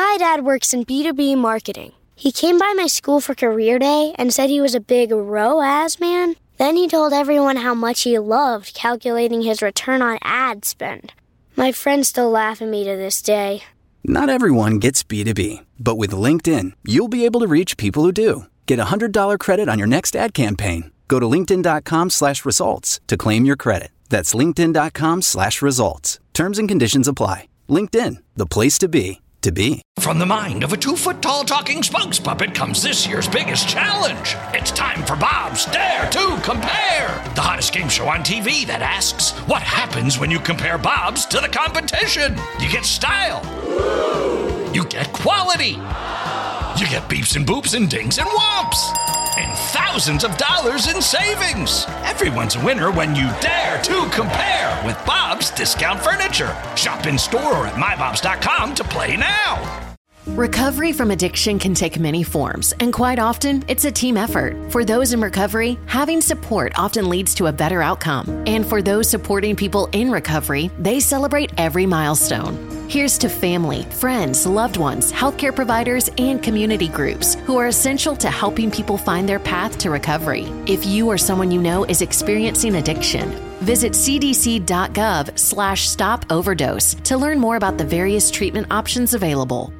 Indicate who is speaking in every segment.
Speaker 1: My dad works in B2B marketing. He came by my school for career day and said he was a big ROAS man. Then he told everyone how much he loved calculating his return on ad spend. My friends still laugh at me to this day.
Speaker 2: Not everyone gets B2B, but with LinkedIn, you'll be able to reach people who do. Get a $100 credit on your next ad campaign. Go to linkedin.com/results to claim your credit. That's linkedin.com/results. Terms and conditions apply. LinkedIn, the place to be.
Speaker 3: From the mind of a 2-foot-tall talking spokes puppet comes this year's biggest challenge. It's time for Bob's Dare to Compare, the hottest game show on TV that asks, what happens when you compare Bob's to the competition? You get style. You get quality. You get beeps and boops and dings and whomps. And thousands of dollars in savings. Everyone's a winner when you dare to compare with Bob's Discount Furniture. Shop in store or at mybobs.com to play now.
Speaker 4: Recovery from addiction can take many forms, and quite often, it's a team effort. For those in recovery, having support often leads to a better outcome. And for those supporting people in recovery, they celebrate every milestone. Here's to family, friends, loved ones, healthcare providers, and community groups who are essential to helping people find their path to recovery. If you or someone you know is experiencing addiction, visit cdc.gov/stop overdose to learn more about the various treatment options available.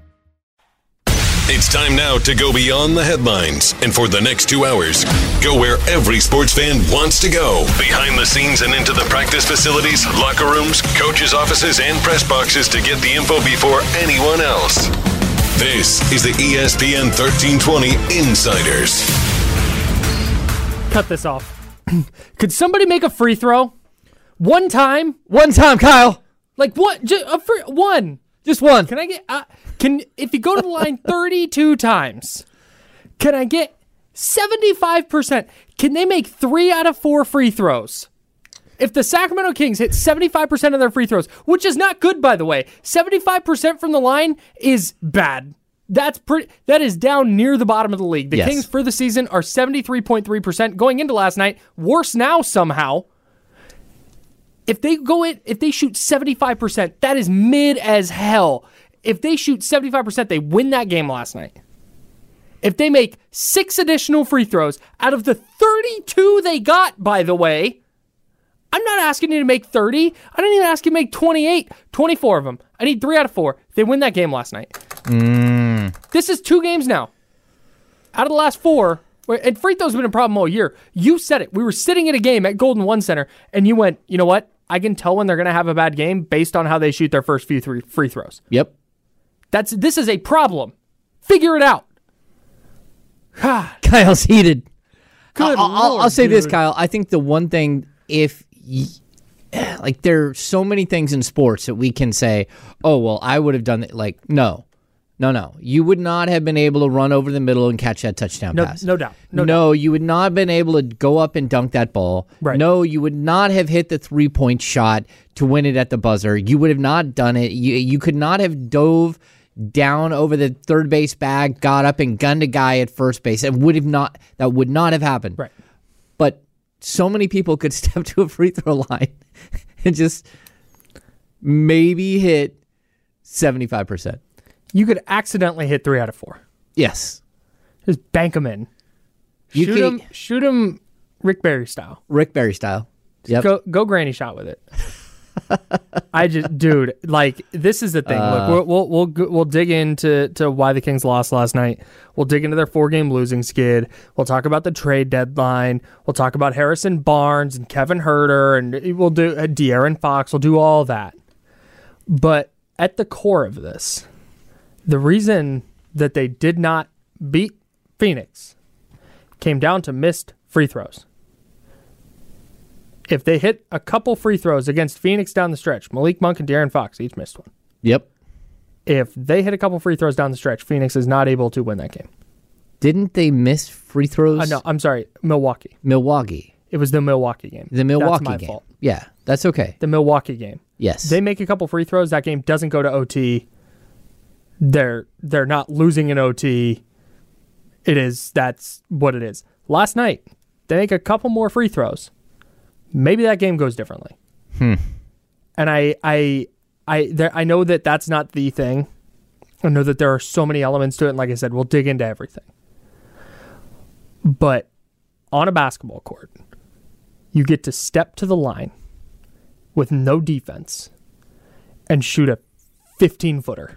Speaker 5: It's time now to go beyond the headlines. And for the next 2 hours, go where every sports fan wants to go. Behind the scenes and into the practice facilities, locker rooms, coaches' offices, and press boxes to get the info before anyone else. This is the ESPN 1320 Insiders.
Speaker 6: Cut this off. Could somebody make a free throw? One time,
Speaker 7: Kyle.
Speaker 6: Like what? One.
Speaker 7: Just one.
Speaker 6: Can I get... if you go to the line 32 times, can I get 75%? Can they make 3 out of 4 free throws? If the Sacramento Kings hit 75% of their free throws, which is not good, by the way, 75% from the line is bad. That is down near the bottom of the league. The Kings for the season are 73.3% going into last night. Worse now somehow. If they shoot 75%, that is mid as hell. If they shoot 75%, they win that game last night. If they make 6 additional free throws out of the 32 they got, by the way, I'm not asking you to make 30. I didn't even ask you to make 28, 24 of them. I need 3 out of 4. They win that game last night. This is 2 games now. Out of the last 4, and free throws have been a problem all year. You said it. We were sitting at a game at Golden One Center, and you went, you know what? I can tell when they're going to have a bad game based on how they shoot their first few free throws.
Speaker 7: Yep.
Speaker 6: This is a problem. Figure it out.
Speaker 7: Kyle's heated.
Speaker 6: I'll
Speaker 7: say this, Kyle. I think the one thing, there are so many things in sports that we can say, oh, well, I would have done it. Like, no. You would not have been able to run over the middle and catch that touchdown pass.
Speaker 6: No doubt.
Speaker 7: No, you would not have been able to go up and dunk that ball.
Speaker 6: Right.
Speaker 7: No, you would not have hit the 3-point shot to win it at the buzzer. You would have not done it. You could not have dove down over the third base bag, got up and gunned a guy at first base. That would not have happened.
Speaker 6: Right.
Speaker 7: But so many people could step to a free throw line and just maybe hit 75%.
Speaker 6: You could accidentally hit 3 out of 4.
Speaker 7: Yes.
Speaker 6: Just bank them in. Shoot them Rick Barry style.
Speaker 7: Yep.
Speaker 6: Go granny shot with it. Dude, this is the thing. Look, we'll dig into why the Kings lost last night. We'll dig into their 4-game losing skid. We'll talk about the trade deadline. We'll talk about Harrison Barnes and Kevin Huerter, and we'll do De'Aaron Fox. We'll do all that. But at the core of this, the reason that they did not beat Phoenix came down to missed free throws. If they hit a couple free throws against Phoenix down the stretch, Malik Monk and De'Aaron Fox each missed one.
Speaker 7: Yep.
Speaker 6: If they hit a couple free throws down the stretch, Phoenix is not able to win that game.
Speaker 7: Didn't they miss free throws?
Speaker 6: No, I'm sorry, Milwaukee.
Speaker 7: It
Speaker 6: was the Milwaukee game.
Speaker 7: That's
Speaker 6: my
Speaker 7: game.
Speaker 6: fault.
Speaker 7: Yeah, that's okay.
Speaker 6: The Milwaukee game.
Speaker 7: Yes.
Speaker 6: They make a couple free throws. That game doesn't go to OT. They're not losing in OT. That's what it is. Last night, they make a couple more free throws. Maybe that game goes differently. And I know that that's not the thing. I know that there are so many elements to it, and like I said, we'll dig into everything. But on a basketball court, you get to step to the line with no defense and shoot a 15-footer.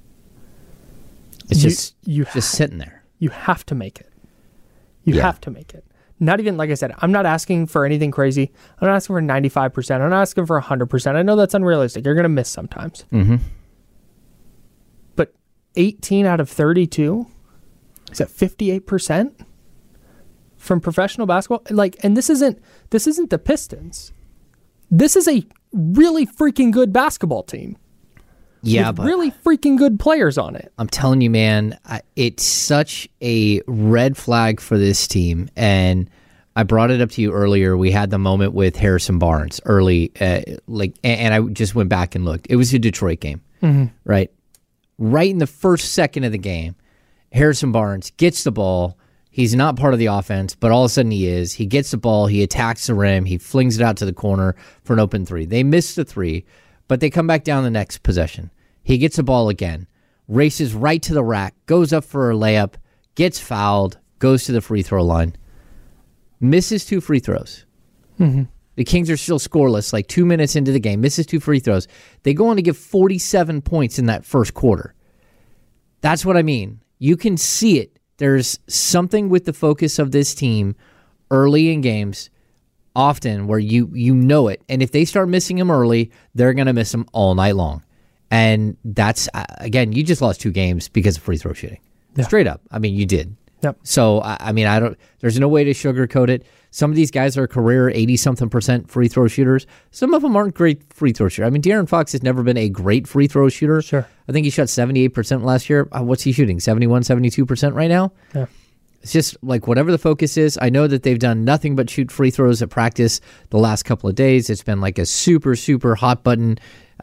Speaker 7: It's just sitting there.
Speaker 6: You have to make it. You have to make it. Not even, like I said, I'm not asking for anything crazy. I'm not asking for 95%. I'm not asking for 100%. I know that's unrealistic. You're going to miss sometimes.
Speaker 7: Mm-hmm.
Speaker 6: But 18 out of 32? Is that 58%? From professional basketball? And this isn't the Pistons. This is a really freaking good basketball team.
Speaker 7: Yeah,
Speaker 6: with
Speaker 7: but
Speaker 6: really freaking good players on it.
Speaker 7: I'm telling you, man, it's such a red flag for this team. And I brought it up to you earlier. We had the moment with Harrison Barnes early, and I just went back and looked. It was a Detroit game, right? Right in the first second of the game, Harrison Barnes gets the ball. He's not part of the offense, but all of a sudden he is. He gets the ball. He attacks the rim. He flings it out to the corner for an open three. They miss the three, but they come back down the next possession. He gets the ball again, races right to the rack, goes up for a layup, gets fouled, goes to the free throw line, misses 2 free throws.
Speaker 6: Mm-hmm.
Speaker 7: The Kings are still scoreless, 2 minutes into the game, misses 2 free throws. They go on to give 47 points in that first quarter. That's what I mean. You can see it. There's something with the focus of this team early in games, often where you know it. And if they start missing him early, they're going to miss him all night long. And that's, again, you just lost 2 games because of free throw shooting. Yeah. Straight up. I mean, you did.
Speaker 6: Yep.
Speaker 7: So, there's no way to sugarcoat it. Some of these guys are career 80-something% free throw shooters. Some of them aren't great free throw shooters. I mean, De'Aaron Fox has never been a great free throw shooter.
Speaker 6: Sure.
Speaker 7: I think he shot 78% last year. What's he shooting? 71, 72% right now?
Speaker 6: Yeah.
Speaker 7: It's just whatever the focus is. I know that they've done nothing but shoot free throws at practice the last couple of days. It's been a super, super hot button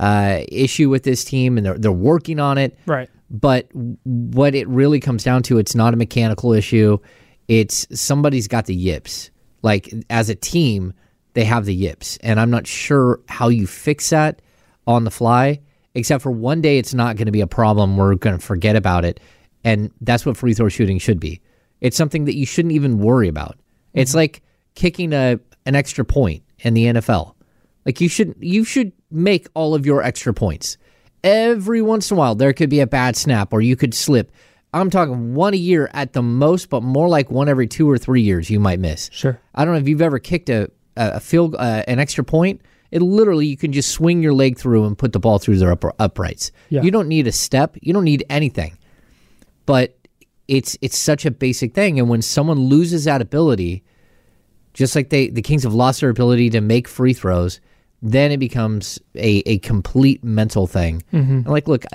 Speaker 7: issue with this team, and they're working on it.
Speaker 6: Right.
Speaker 7: But what it really comes down to, it's not a mechanical issue. It's somebody's got the yips. As a team, they have the yips. And I'm not sure how you fix that on the fly, except for one day it's not going to be a problem. We're going to forget about it. And that's what free throw shooting should be. It's something that you shouldn't even worry about. Mm-hmm. It's like kicking an extra point in the NFL. You should make all of your extra points. Every once in a while, there could be a bad snap or you could slip. I'm talking 1 a year at the most, but more like 1 every 2 or 3 years you might miss.
Speaker 6: Sure.
Speaker 7: I don't know if you've ever kicked an extra point. It literally, you can just swing your leg through and put the ball through their uprights. Yeah. You don't need a step. You don't need anything. But it's such a basic thing. And when someone loses that ability, just like the Kings have lost their ability to make free throws, then it becomes a complete mental thing. Mm-hmm. And look,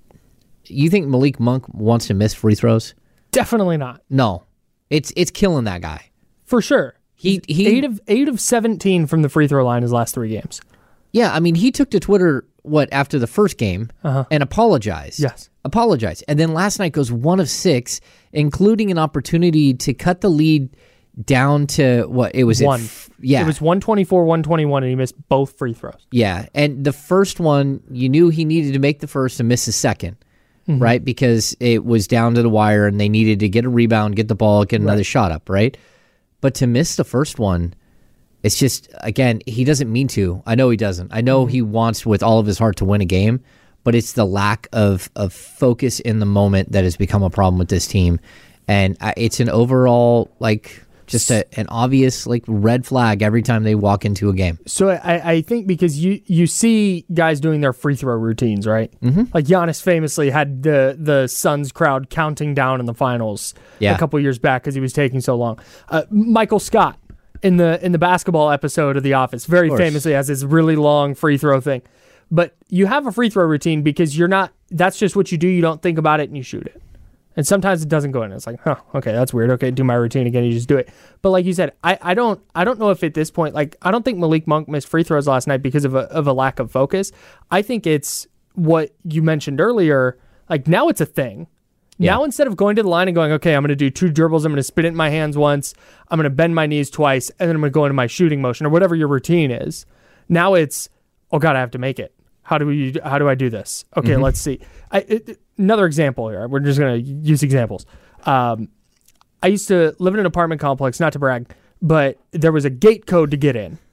Speaker 7: you think Malik Monk wants to miss free throws?
Speaker 6: Definitely not.
Speaker 7: No. It's killing that guy.
Speaker 6: For sure. He 8 of 17 from the free throw line his last 3 games.
Speaker 7: Yeah, I mean, he took to Twitter, after the first game and apologized.
Speaker 6: Yes.
Speaker 7: Apologized. And then last night goes 1 of 6, including an opportunity to cut the lead down to what it was.
Speaker 6: 1. It was 124-121, and he missed both free throws.
Speaker 7: Yeah, and the first one, you knew he needed to make the first and miss the second, right? Because it was down to the wire, and they needed to get a rebound, get the ball, get another shot up, right? But to miss the first one, it's just, again, he doesn't mean to. I know he doesn't. I know he wants with all of his heart to win a game, but it's the lack of focus in the moment that has become a problem with this team. And it's an overall, just an obvious red flag every time they walk into a game.
Speaker 6: So I think because you see guys doing their free throw routines, right?
Speaker 7: Mm-hmm.
Speaker 6: Giannis famously had the Suns crowd counting down in the finals a couple years back because he was taking so long. Michael Scott in the basketball episode of The Office very famously has this really long free throw thing. But you have a free throw routine because that's just what you do. You don't think about it and you shoot it. And sometimes it doesn't go in. It's okay, that's weird. Okay, do my routine again. You just do it. But like you said, I don't know if at this point, I don't think Malik Monk missed free throws last night because of a lack of focus. I think it's what you mentioned earlier. Now it's a thing. Yeah. Now instead of going to the line and going, okay, I'm going to do 2 dribbles, I'm going to spin it in my hands once, I'm going to bend my knees twice, and then I'm going to go into my shooting motion or whatever your routine is. Now it's, oh God, I have to make it. How do I do this? Okay, let's see. Another example here. We're just going to use examples. I used to live in an apartment complex, not to brag, but there was a gate code to get in.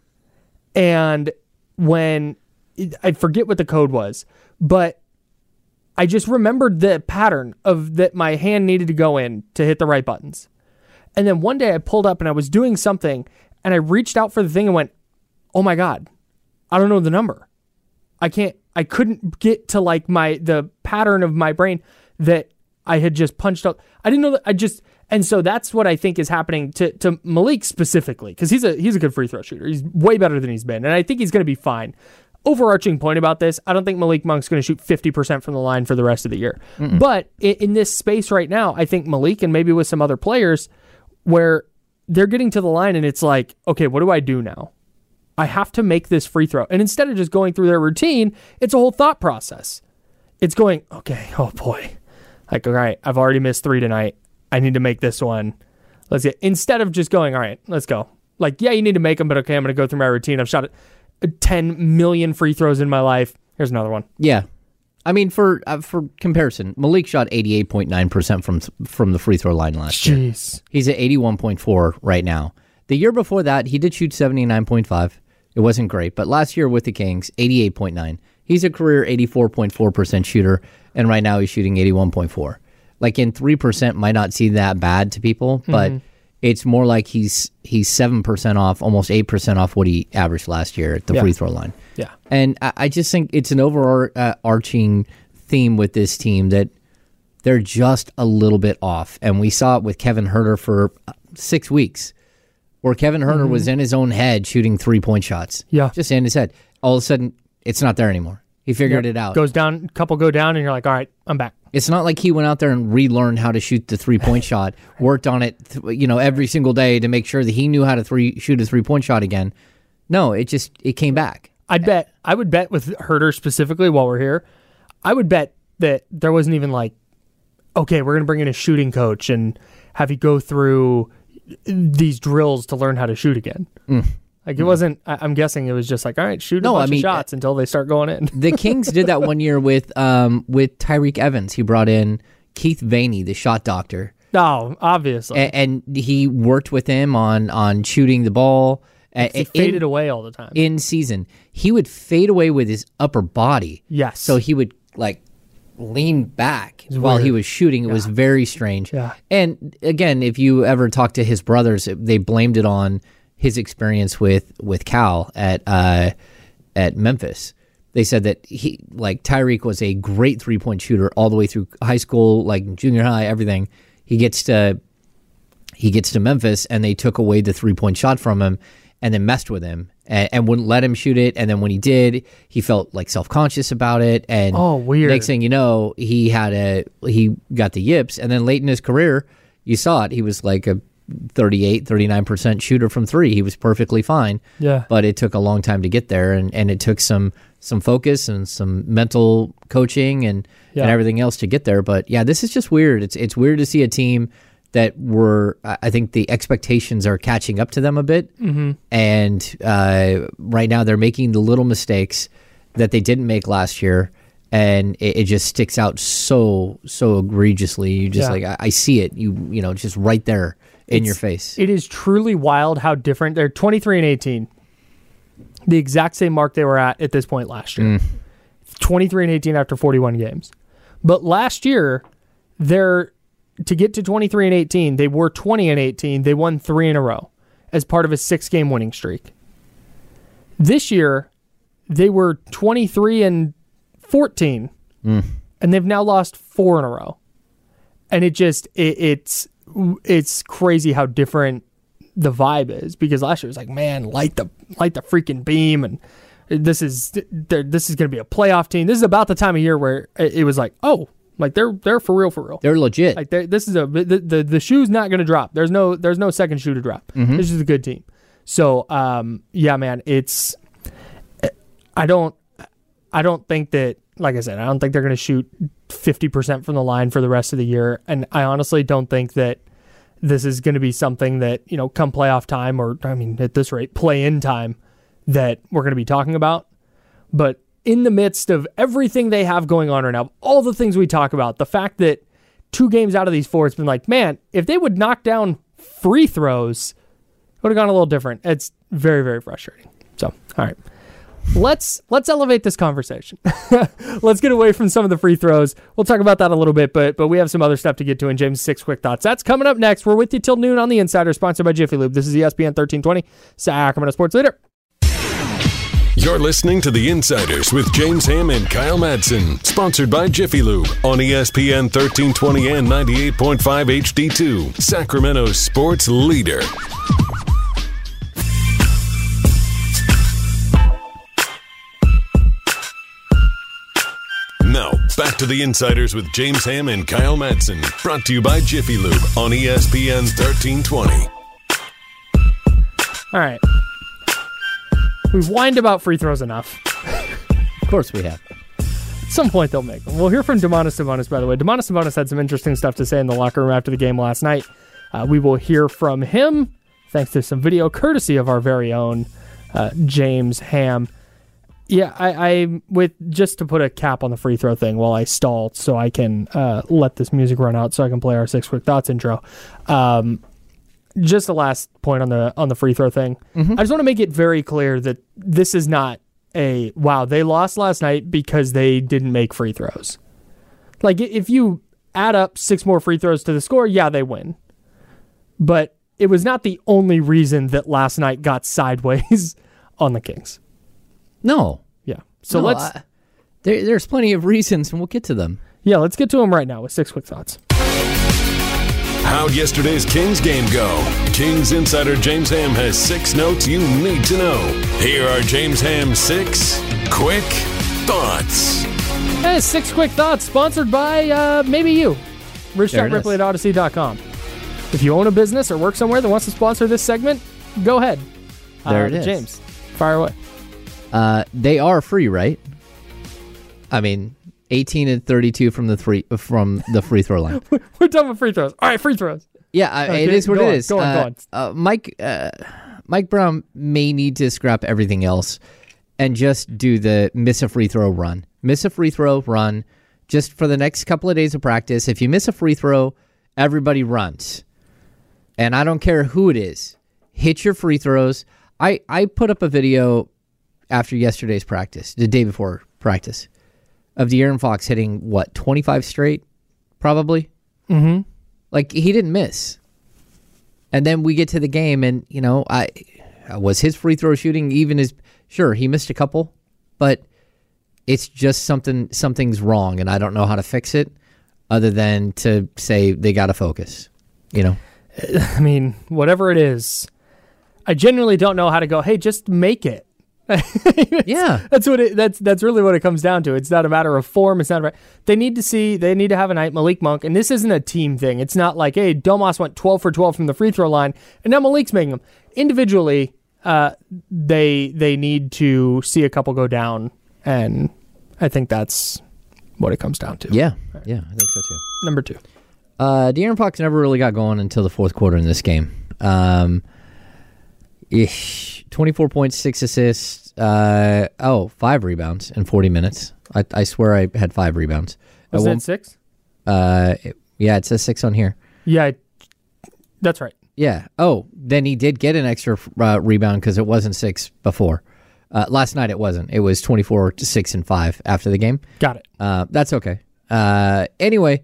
Speaker 6: And when I forget what the code was, but I just remembered the pattern of that my hand needed to go in to hit the right buttons. And then one day I pulled up and I was doing something and I reached out for the thing and went, oh my God, I don't know the number. I couldn't get to like the pattern of my brain that I had just punched out. I didn't know that and so that's what I think is happening to Malik specifically, because he's a good free throw shooter. He's way better than he's been, and I think he's going to be fine. Overarching point about this, I don't think Malik Monk's going to shoot 50% from the line for the rest of the year. But in this space right now, I think Malik and maybe with some other players where they're getting to the line and it's like, okay, what do I do now? I have to make this free throw. And instead of just going through their routine, it's a whole thought process. It's going, okay, oh boy. Like, all right, I've already missed 3 tonight. I need to make this one. Instead of just going, all right, let's go. Like, yeah, you need to make them, but okay, I'm going to go through my routine. I've shot 10 million free throws in my life. Here's another one.
Speaker 7: Yeah. I mean, for comparison, Malik shot 88.9% from the free throw line last year.
Speaker 6: Jeez.
Speaker 7: He's at 81.4 right now. The year before that, he did shoot 79.5. It wasn't great, but last year with the Kings, 88.9. He's a career 84.4% shooter, and right now he's shooting 81.4. Like, in 3% might not seem that bad to people, but it's more like he's 7% off, almost 8% off what he averaged last year at the free throw line.
Speaker 6: Yeah.
Speaker 7: And I just think it's an overarching theme with this team that they're just a little bit off. And we saw it with Kevin Huerter for 6 weeks, where Kevin Huerter was in his own head shooting 3-point shots.
Speaker 6: Yeah.
Speaker 7: Just in his head. All of a sudden, it's not there anymore. He figured it out.
Speaker 6: Goes down, couple go down, and you're like, all right, I'm back.
Speaker 7: It's not like he went out there and relearned how to shoot the 3-point shot, worked on it, every single day to make sure that he knew how to shoot a 3-point shot again. No, it came back.
Speaker 6: I would bet with Huerter specifically while we're here, I would bet that there wasn't even like, okay, we're going to bring in a shooting coach and have you go through these drills to learn how to shoot again. Like it wasn't, I'm guessing it was just like, all right, shoot a bunch of shots until they start going in.
Speaker 7: The Kings did that one year with Tyreke Evans. He brought in Keith Vaney, the shot doctor.
Speaker 6: Oh, obviously.
Speaker 7: And he worked with him on shooting the ball.
Speaker 6: He faded away all the time.
Speaker 7: In season. He would fade away with his upper body.
Speaker 6: Yes.
Speaker 7: So he would like lean back while he was shooting. It was very strange.
Speaker 6: Yeah.
Speaker 7: And again, if you ever talk to his brothers, they blamed it on his experience with Cal at Memphis. They said that Tyreke was a great 3-point shooter all the way through high school, like junior high, everything. He gets to Memphis and they took away the 3-point shot from him and then messed with him and wouldn't let him shoot it. And then when he did, he felt like self-conscious about it. And
Speaker 6: weird.
Speaker 7: Next thing you know, he got the yips. And then late in his career, you saw it. He was like a 39% shooter from 3. He was perfectly fine.
Speaker 6: Yeah.
Speaker 7: But it took a long time to get there, and it took some focus and some mental coaching and everything else to get there. But yeah, this is just weird. It's weird to see a team that I think the expectations are catching up to them a bit. Mm-hmm. And right now they're making the little mistakes that they didn't make last year. And it just sticks out so egregiously. You just I see it. You just right there in your face.
Speaker 6: It is truly wild how different. They're 23-18, the exact same mark they were at this point last year. 23-18 after 41 games, but last year to get to 23-18, they were 20-18. They won 3 in a row as part of a 6-game winning streak. This year, they were 23-14, and they've now lost 4 in a row. And it's crazy how different the vibe is, because last year it was like, man, light the freaking beam, and this is going to be a playoff team. This is about the time of year where it was like, oh, like they're for real.
Speaker 7: They're legit.
Speaker 6: Like this is the shoe's not going to drop. There's no second shoe to drop. Mm-hmm. This is a good team. So yeah, man, I don't think that, like I said, I don't think they're going to shoot 50% from the line for the rest of the year. And I honestly don't think that this is going to be something that, come playoff time, or, I mean, at this rate, play-in time, that we're going to be talking about. But in the midst of everything they have going on right now, all the things we talk about, the fact that 2 games out of these 4, it's been like, man, if they would knock down free throws, it would have gone a little different. It's very, very frustrating. So, all right. Let's elevate this conversation. Let's get away from some of the free throws. We'll talk about that a little bit, but we have some other stuff to get to in James' 6 quick thoughts. That's coming up next. We're with you till noon on The Insider, sponsored by Jiffy Lube. This is ESPN 1320, Sacramento Sports Leader.
Speaker 5: You're listening to The Insiders with James Ham and Kyle Madsen, sponsored by Jiffy Lube on ESPN 1320 and 98.5 HD2, Sacramento's sports leader. Now, back to The Insiders with James Ham and Kyle Madsen, brought to you by Jiffy Lube on ESPN 1320.
Speaker 6: All right. We've whined about free throws enough.
Speaker 7: Of course we have.
Speaker 6: At some point they'll make them. We'll hear from Domantas Sabonis, by the way. Domantas Sabonis had some interesting stuff to say in the locker room after the game last night. We will hear from him, thanks to some video courtesy of our very own James Ham. Yeah, I with just to put a cap on the free throw thing while I stall so I can let this music run out so I can play our 6 quick thoughts intro. Just the last point on the free throw thing. Mm-hmm. I just want to make it very clear that this is not a, wow, they lost last night because they didn't make free throws. Like, if you add up 6 more free throws to the score, yeah, they win. But it was not the only reason that last night got sideways on the Kings.
Speaker 7: No.
Speaker 6: Yeah. So
Speaker 7: there's plenty of reasons, and we'll get to them.
Speaker 6: Yeah, let's get to them right now with 6 quick thoughts.
Speaker 5: How'd yesterday's Kings game go? Kings insider James Ham has 6 notes you need to know. Here are James Ham's 6 quick thoughts.
Speaker 6: Hey, 6 quick thoughts sponsored by maybe you. Rich Ripley at Odyssey.com. If you own a business or work somewhere that wants to sponsor this segment, go ahead.
Speaker 7: There it is.
Speaker 6: James, fire away.
Speaker 7: They are free, right? I mean, 18 and 32 from the free throw line.
Speaker 6: We're done with free throws. All right, free throws.
Speaker 7: Yeah, okay, it is what it is.
Speaker 6: Go on.
Speaker 7: Mike Brown may need to scrap everything else and just do the miss a free throw run. Miss a free throw run just for the next couple of days of practice. If you miss a free throw, everybody runs. And I don't care who it is. Hit your free throws. I put up a video after yesterday's practice, the day before practice, of De'Aaron Fox hitting, 25 straight, probably?
Speaker 6: Mm-hmm.
Speaker 7: Like, he didn't miss. And then we get to the game, and, was his free throw shooting even as... Sure, he missed a couple, but it's just something's wrong, and I don't know how to fix it other than to say they got to focus,
Speaker 6: I mean, whatever it is, I genuinely don't know how to go, hey, just make it.
Speaker 7: Yeah,
Speaker 6: that's really what it comes down to. It's not a matter of form. It's not. They need to have a night. Malik Monk, and this isn't a team thing. It's not like, hey, Domas went 12 for 12 from the free throw line, and now Malik's making them. Individually, they need to see a couple go down, and I think that's what it comes down to.
Speaker 7: Yeah, yeah, I think so too.
Speaker 6: Number 2,
Speaker 7: De'Aaron Fox never really got going until the fourth quarter in this game. 24 points, 6 assists, 5 rebounds in 40 minutes. I swear I had 5 rebounds.
Speaker 6: Was it 6?
Speaker 7: Yeah, it says 6 on here.
Speaker 6: Yeah, that's right.
Speaker 7: Yeah. Oh, then he did get an extra rebound because it wasn't 6 before. Last night it wasn't. It was 24 to 6 and 5 after the game.
Speaker 6: Got it.
Speaker 7: That's okay. Anyway,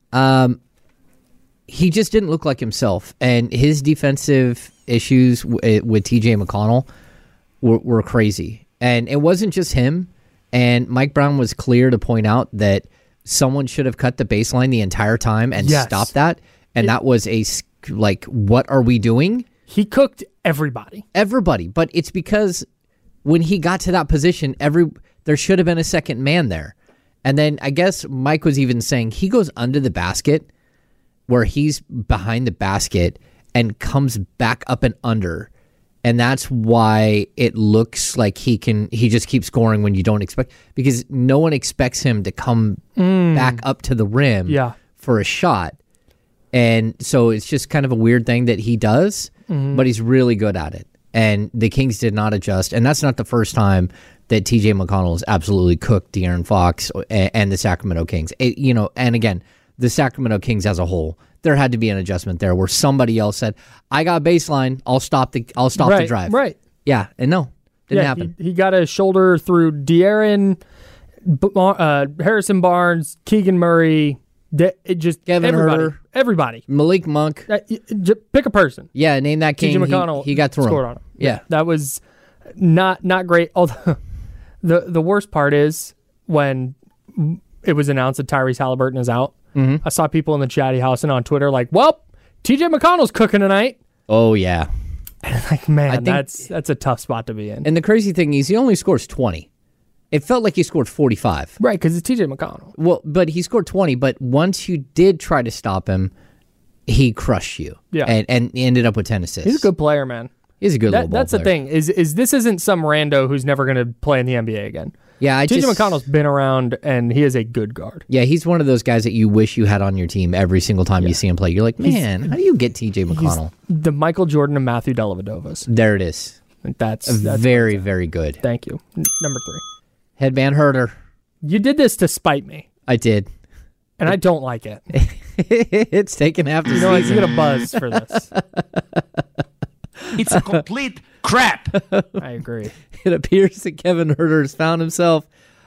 Speaker 7: he just didn't look like himself, and his defensive issues with TJ McConnell were crazy. And it wasn't just him, and Mike Brown was clear to point out that someone should have cut the baseline the entire time and stopped that, and that was what are we doing?
Speaker 6: He cooked everybody.
Speaker 7: Everybody, but it's because when he got to that position, there should have been a second man there. And then I guess Mike was even saying he goes under the basket where he's behind the basket and comes back up and under. And that's why it looks like he just keeps scoring when you don't expect, because no one expects him to come back up to the rim for a shot. And so it's just kind of a weird thing that he does, but he's really good at it. And the Kings did not adjust. And that's not the first time that TJ McConnell has absolutely cooked De'Aaron Fox and the Sacramento Kings. And again, the Sacramento Kings as a whole, there had to be an adjustment there where somebody else said, "I got baseline. I'll stop the drive."
Speaker 6: Right.
Speaker 7: Yeah, and no, didn't happen.
Speaker 6: He got a shoulder through De'Aaron, Harrison Barnes, Keegan Murray,
Speaker 7: Kevin Huerter,
Speaker 6: everybody.
Speaker 7: Malik Monk.
Speaker 6: Pick a person.
Speaker 7: Yeah, name that game.
Speaker 6: TJ McConnell
Speaker 7: he got through
Speaker 6: scored
Speaker 7: him.
Speaker 6: on him.
Speaker 7: Yeah,
Speaker 6: that was not great. Although the worst part is when it was announced that Tyrese Halliburton is out. I saw people in the chatty house and on Twitter like, "Well, TJ McConnell's cooking tonight."
Speaker 7: Oh yeah,
Speaker 6: and like, man, that's a tough spot to be in.
Speaker 7: And the crazy thing is, he only scores 20. It felt like he scored 45.
Speaker 6: Right, because it's TJ McConnell.
Speaker 7: Well, but he scored 20. But once you did try to stop him, he crushed you.
Speaker 6: Yeah,
Speaker 7: and ended up with 10 assists.
Speaker 6: He's a good player, man.
Speaker 7: He's a good little ball
Speaker 6: That's
Speaker 7: player.
Speaker 6: the thing is this isn't some rando who's never going to play in the NBA again.
Speaker 7: Yeah,
Speaker 6: TJ McConnell's been around, and he is a good guard.
Speaker 7: Yeah, he's one of those guys that you wish you had on your team every single time you see him play. You're like, man, how do you get TJ McConnell?
Speaker 6: He's the Michael Jordan and Matthew Dellavedovas.
Speaker 7: There it is.
Speaker 6: That's
Speaker 7: very, very good.
Speaker 6: Thank you. Number 3.
Speaker 7: Headband Huerter.
Speaker 6: You did this to spite me.
Speaker 7: I did.
Speaker 6: And I don't like it.
Speaker 7: It's taken half the
Speaker 6: season.
Speaker 7: You
Speaker 6: get a buzz for this.
Speaker 3: It's a complete crap.
Speaker 6: I agree.
Speaker 7: It appears that Kevin Huerter has found himself.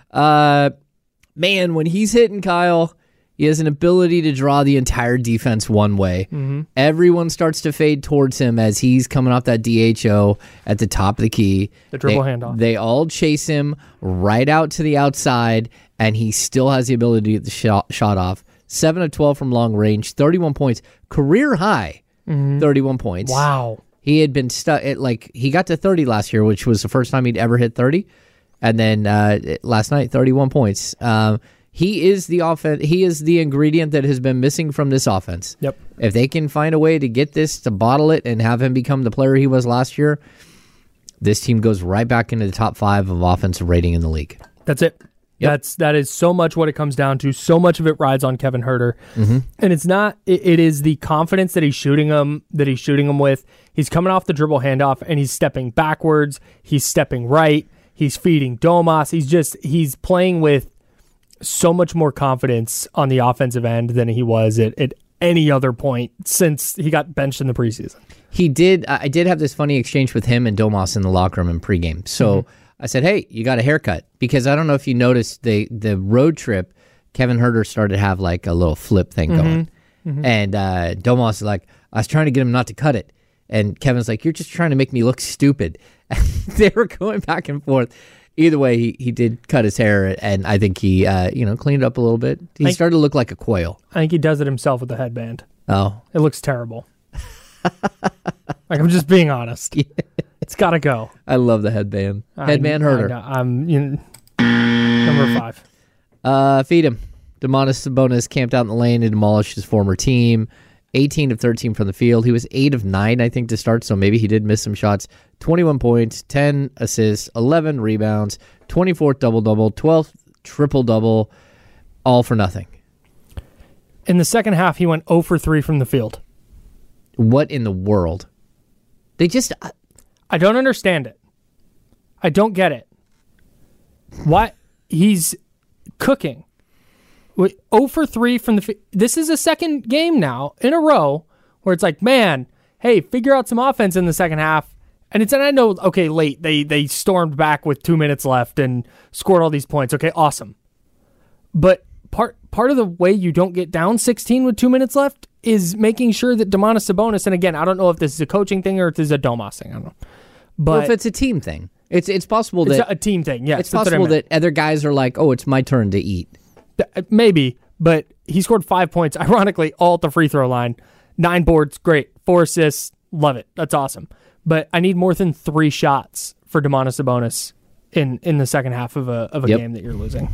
Speaker 7: Man, when he's hitting Kyle, he has an ability to draw the entire defense one way. Mm-hmm. Everyone starts to fade towards him as he's coming off that DHO at the top of the key.
Speaker 6: The dribble handoff.
Speaker 7: They all chase him right out to the outside, and he still has the ability to get the shot off. 7 of 12 from long range, 31 points. Career high, 31 points.
Speaker 6: Wow.
Speaker 7: He had been stuck he got to 30 last year, which was the first time he'd ever hit 30. And then last night, 31 points. He is the offense. He is the ingredient that has been missing from this offense.
Speaker 6: Yep.
Speaker 7: If they can find a way to get this, to bottle it, and have him become the player he was last year, this team goes right back into the top 5 of offensive rating in the league.
Speaker 6: That's it. Yep. That is so much what it comes down to. So much of it rides on Kevin Huerter, and it's not. It is the confidence that he's shooting him with. He's coming off the dribble handoff and he's stepping backwards. He's stepping right. He's feeding Domas. He's playing with so much more confidence on the offensive end than he was at any other point since he got benched in the preseason.
Speaker 7: He did. I did have this funny exchange with him and Domas in the locker room in pregame. So. I said, hey, you got a haircut? Because I don't know if you noticed the road trip, Kevin Huerter started to have like a little flip thing going. And Domas is like, I was trying to get him not to cut it. And Kevin's like, you're just trying to make me look stupid. They were going back and forth. Either way, he did cut his hair, and I think he cleaned it up a little bit. He started to look like a quail.
Speaker 6: I think he does it himself with the headband.
Speaker 7: Oh.
Speaker 6: It looks terrible. I'm just being honest. Yeah. It's got to go.
Speaker 7: I love the headband. Headband Huerter.
Speaker 6: I'm number 5.
Speaker 7: Feed him. Domantas Sabonis camped out in the lane and demolished his former team. 18 of 13 from the field. He was 8 of 9, I think, to start, so maybe he did miss some shots. 21 points, 10 assists, 11 rebounds, 24th double-double, 12th triple-double, all for nothing.
Speaker 6: In the second half, he went 0 for 3 from the field.
Speaker 7: What in the world? They just...
Speaker 6: I don't understand it. I don't get it. Why? He's cooking. 0 for 3 from the... This is a second game now in a row where it's like, man, hey, figure out some offense in the second half. And I know, okay, late. They stormed back with 2 minutes left and scored all these points. Okay, awesome. But part of the way you don't get down 16 with 2 minutes left is making sure that Domantas Sabonis, and again, I don't know if this is a coaching thing or if this is a Domas thing. I don't know. But
Speaker 7: well, if it's a team thing, it's possible that...
Speaker 6: It's a team thing, yes.
Speaker 7: It's possible that other guys are like, oh, it's my turn to eat.
Speaker 6: Maybe, but he scored 5 points, ironically, all at the free throw line. 9 boards, great. 4 assists, love it. That's awesome. But I need more than 3 shots for Domantas Sabonis in the second half of a game that you're losing.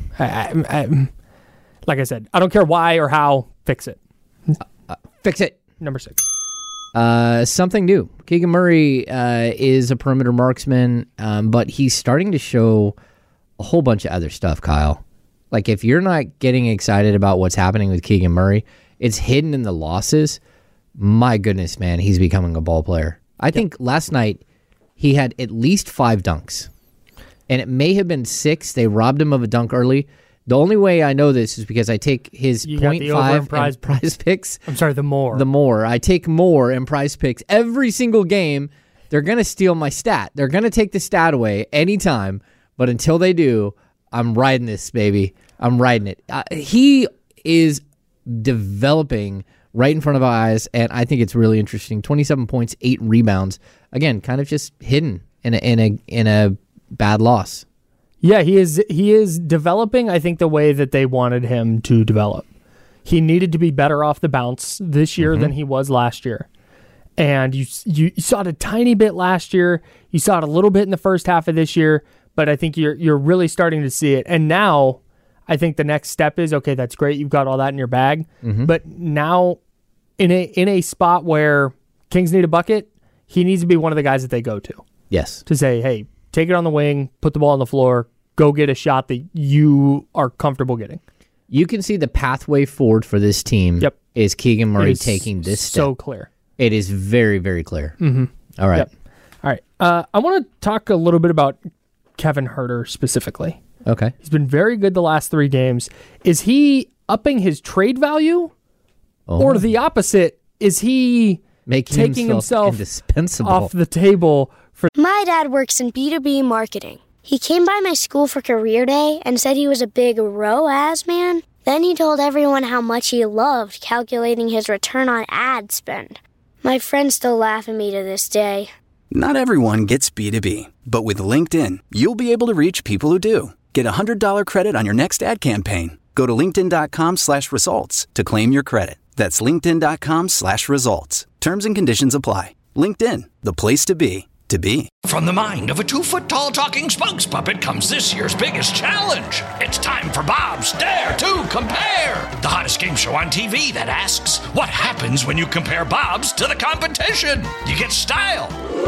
Speaker 6: Like I said, I don't care why or how, fix it.
Speaker 7: Fix it.
Speaker 6: Number 6.
Speaker 7: Something new. Keegan Murray is a perimeter marksman, but he's starting to show a whole bunch of other stuff, Kyle. Like, if you're not getting excited about what's happening with Keegan Murray, it's hidden in the losses. My goodness, man, he's becoming a ball player. I think last night he had at least 5 dunks. and it may have been 6. They robbed him of a dunk early. The only way I know this is because I take his 0.5 prize picks.
Speaker 6: I'm sorry, the more.
Speaker 7: The more. I take more in prize picks every single game. They're going to steal my stat. They're going to take the stat away anytime. But until they do, I'm riding this, baby. I'm riding it. He is developing right in front of our eyes, and I think it's really interesting. 27 points, 8 rebounds. Again, kind of just hidden in a bad loss.
Speaker 6: Yeah, he is developing, I think, the way that they wanted him to develop. He needed to be better off the bounce this year than he was last year. And you saw it a tiny bit last year. You saw it a little bit in the first half of this year, but I think you're really starting to see it. And now I think the next step is, okay, that's great. You've got all that in your bag. But now in a spot where Kings need a bucket, he needs to be one of the guys that they go to.
Speaker 7: Yes.
Speaker 6: To say, hey, take it on the wing, put the ball on the floor, go get a shot that you are comfortable getting.
Speaker 7: You can see the pathway forward for this team is Keegan Murray taking this step.
Speaker 6: So clear.
Speaker 7: It is very, very clear. All right.
Speaker 6: All right. I want to talk a little bit about Kevin Huerter specifically.
Speaker 7: Okay.
Speaker 6: He's been very good the last 3 games. Is he upping his trade value? Or the opposite? Is he taking himself
Speaker 7: indispensable
Speaker 6: off the table?
Speaker 1: My dad works in B2B marketing. He came by my school for career day and said he was a big ROAS man. Then he told everyone how much he loved calculating his return on ad spend. My friends still laugh at me to this day.
Speaker 2: Not everyone gets B2B, but with LinkedIn, you'll be able to reach people who do. Get a $100 credit on your next ad campaign. Go to linkedin.com/results to claim your credit. That's linkedin.com/results. Terms and conditions apply. LinkedIn, the place to be.
Speaker 3: From the mind of a 2-foot-tall talking spokes puppet comes this year's biggest challenge. It's time for Bob's Dare to Compare, the hottest game show on TV that asks, what happens when you compare Bob's to the competition? You get style.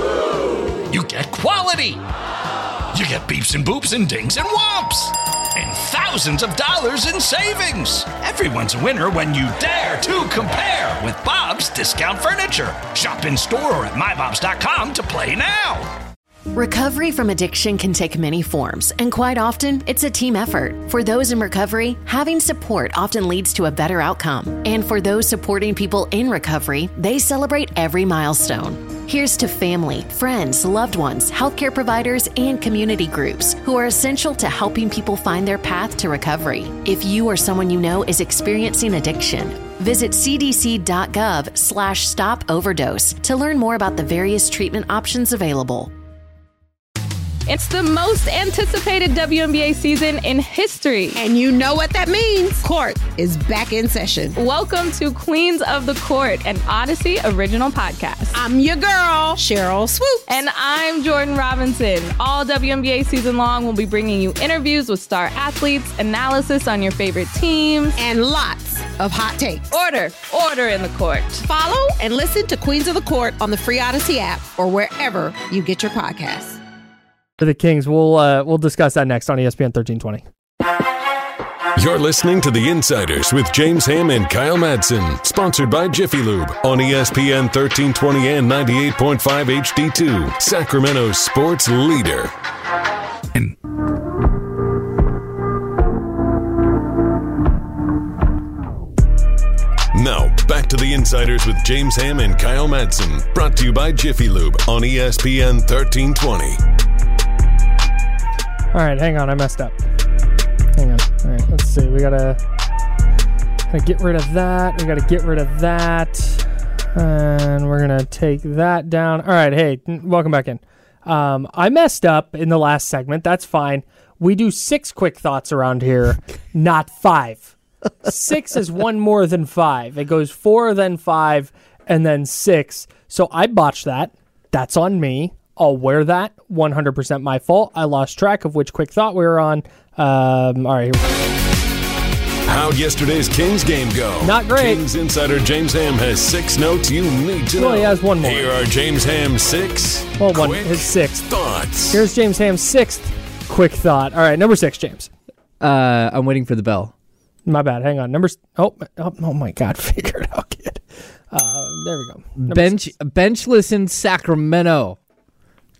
Speaker 3: You get quality. You get beeps and boops and dings and whomps. And thousands of dollars in savings. Everyone's a winner when you dare to compare with Bob's Discount Furniture. Shop in store or at mybobs.com to play now.
Speaker 4: Recovery from addiction can take many forms, and quite often, it's a team effort. For those in recovery, having support often leads to a better outcome. And for those supporting people in recovery, they celebrate every milestone. Here's to family, friends, loved ones, healthcare providers, and community groups who are essential to helping people find their path to recovery. If you or someone you know is experiencing addiction, visit cdc.gov/stop overdose to learn more about the various treatment options available.
Speaker 8: It's the most anticipated WNBA season in history.
Speaker 9: And you know what that means. Court is back in session.
Speaker 8: Welcome to Queens of the Court, an Odyssey original podcast.
Speaker 9: I'm your girl, Cheryl Swoops.
Speaker 8: And I'm Jordan Robinson. All WNBA season long, we'll be bringing you interviews with star athletes, analysis on your favorite teams,
Speaker 9: and lots of hot takes.
Speaker 8: Order in the court.
Speaker 9: Follow and listen to Queens of the Court on the free Odyssey app or wherever you get your podcasts.
Speaker 6: The Kings. We'll discuss that next on ESPN 1320.
Speaker 5: You're listening to The Insiders with James Ham and Kyle Madsen, sponsored by Jiffy Lube on ESPN 1320 and 98.5 HD2, Sacramento's sports leader. Now, back to The Insiders with James Ham and Kyle Madsen, brought to you by Jiffy Lube on ESPN 1320.
Speaker 6: All right, hang on. I messed up. Hang on. All right, let's see. We gotta get rid of that. We gotta get rid of that. And we're gonna take that down. All right, hey, welcome back in. I messed up in the last segment. That's fine. We do 6 quick thoughts around here, not 5. 6 is one more than 5. It goes 4, then 5, and then 6. So I botched that. That's on me. I'll wear that. 100% my fault. I lost track of which quick thought we were on. All right.
Speaker 5: How'd yesterday's Kings game go?
Speaker 6: Not great.
Speaker 5: Kings insider James Ham has 6 notes you need to know.
Speaker 6: Well, he has one more.
Speaker 5: Here are James Ham's 6
Speaker 6: his 6th
Speaker 5: thoughts.
Speaker 6: Here's James Ham's 6th quick thought. All right, number 6, James.
Speaker 7: I'm waiting for the bell.
Speaker 6: My bad. Hang on. Oh my God. Figure it out, kid. There we go.
Speaker 7: Benchless in Sacramento.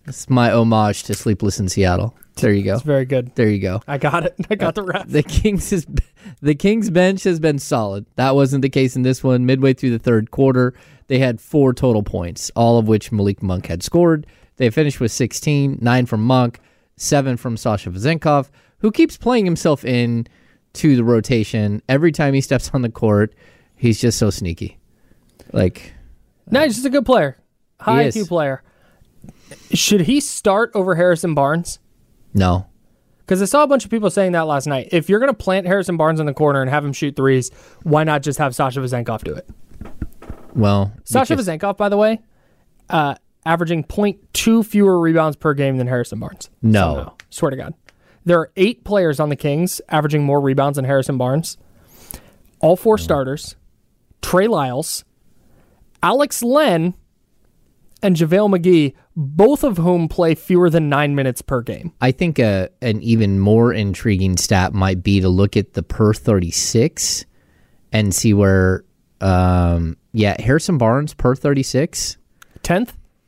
Speaker 7: It's my homage to Sleepless in Seattle. There you go.
Speaker 6: It's very good.
Speaker 7: There you go.
Speaker 6: I got it. I got the ref.
Speaker 7: The Kings bench has been solid. That wasn't the case in this one. Midway through the third quarter, they had 4 total points, all of which Malik Monk had scored. They finished with 16, 9 from Monk, 7 from Sasha Vezenkov, who keeps playing himself in to the rotation. Every time he steps on the court, he's just so sneaky.
Speaker 6: No, he's just a good player. High IQ player. Should he start over Harrison Barnes?
Speaker 7: No.
Speaker 6: Because I saw a bunch of people saying that last night. If you're going to plant Harrison Barnes in the corner and have him shoot threes, why not just have Sasha Vezenkov do it?
Speaker 7: Well,
Speaker 6: Sasha Vezenkov, by the way, averaging 0.2 fewer rebounds per game than Harrison Barnes.
Speaker 7: No.
Speaker 6: Somehow. Swear to God. There are 8 players on the Kings averaging more rebounds than Harrison Barnes. All 4 starters. Trey Lyles, Alex Len, and JaVale McGee, both of whom play fewer than 9 minutes per game.
Speaker 7: I think an even more intriguing stat might be to look at the per 36 and see where, Harrison Barnes per 36.
Speaker 6: 10th?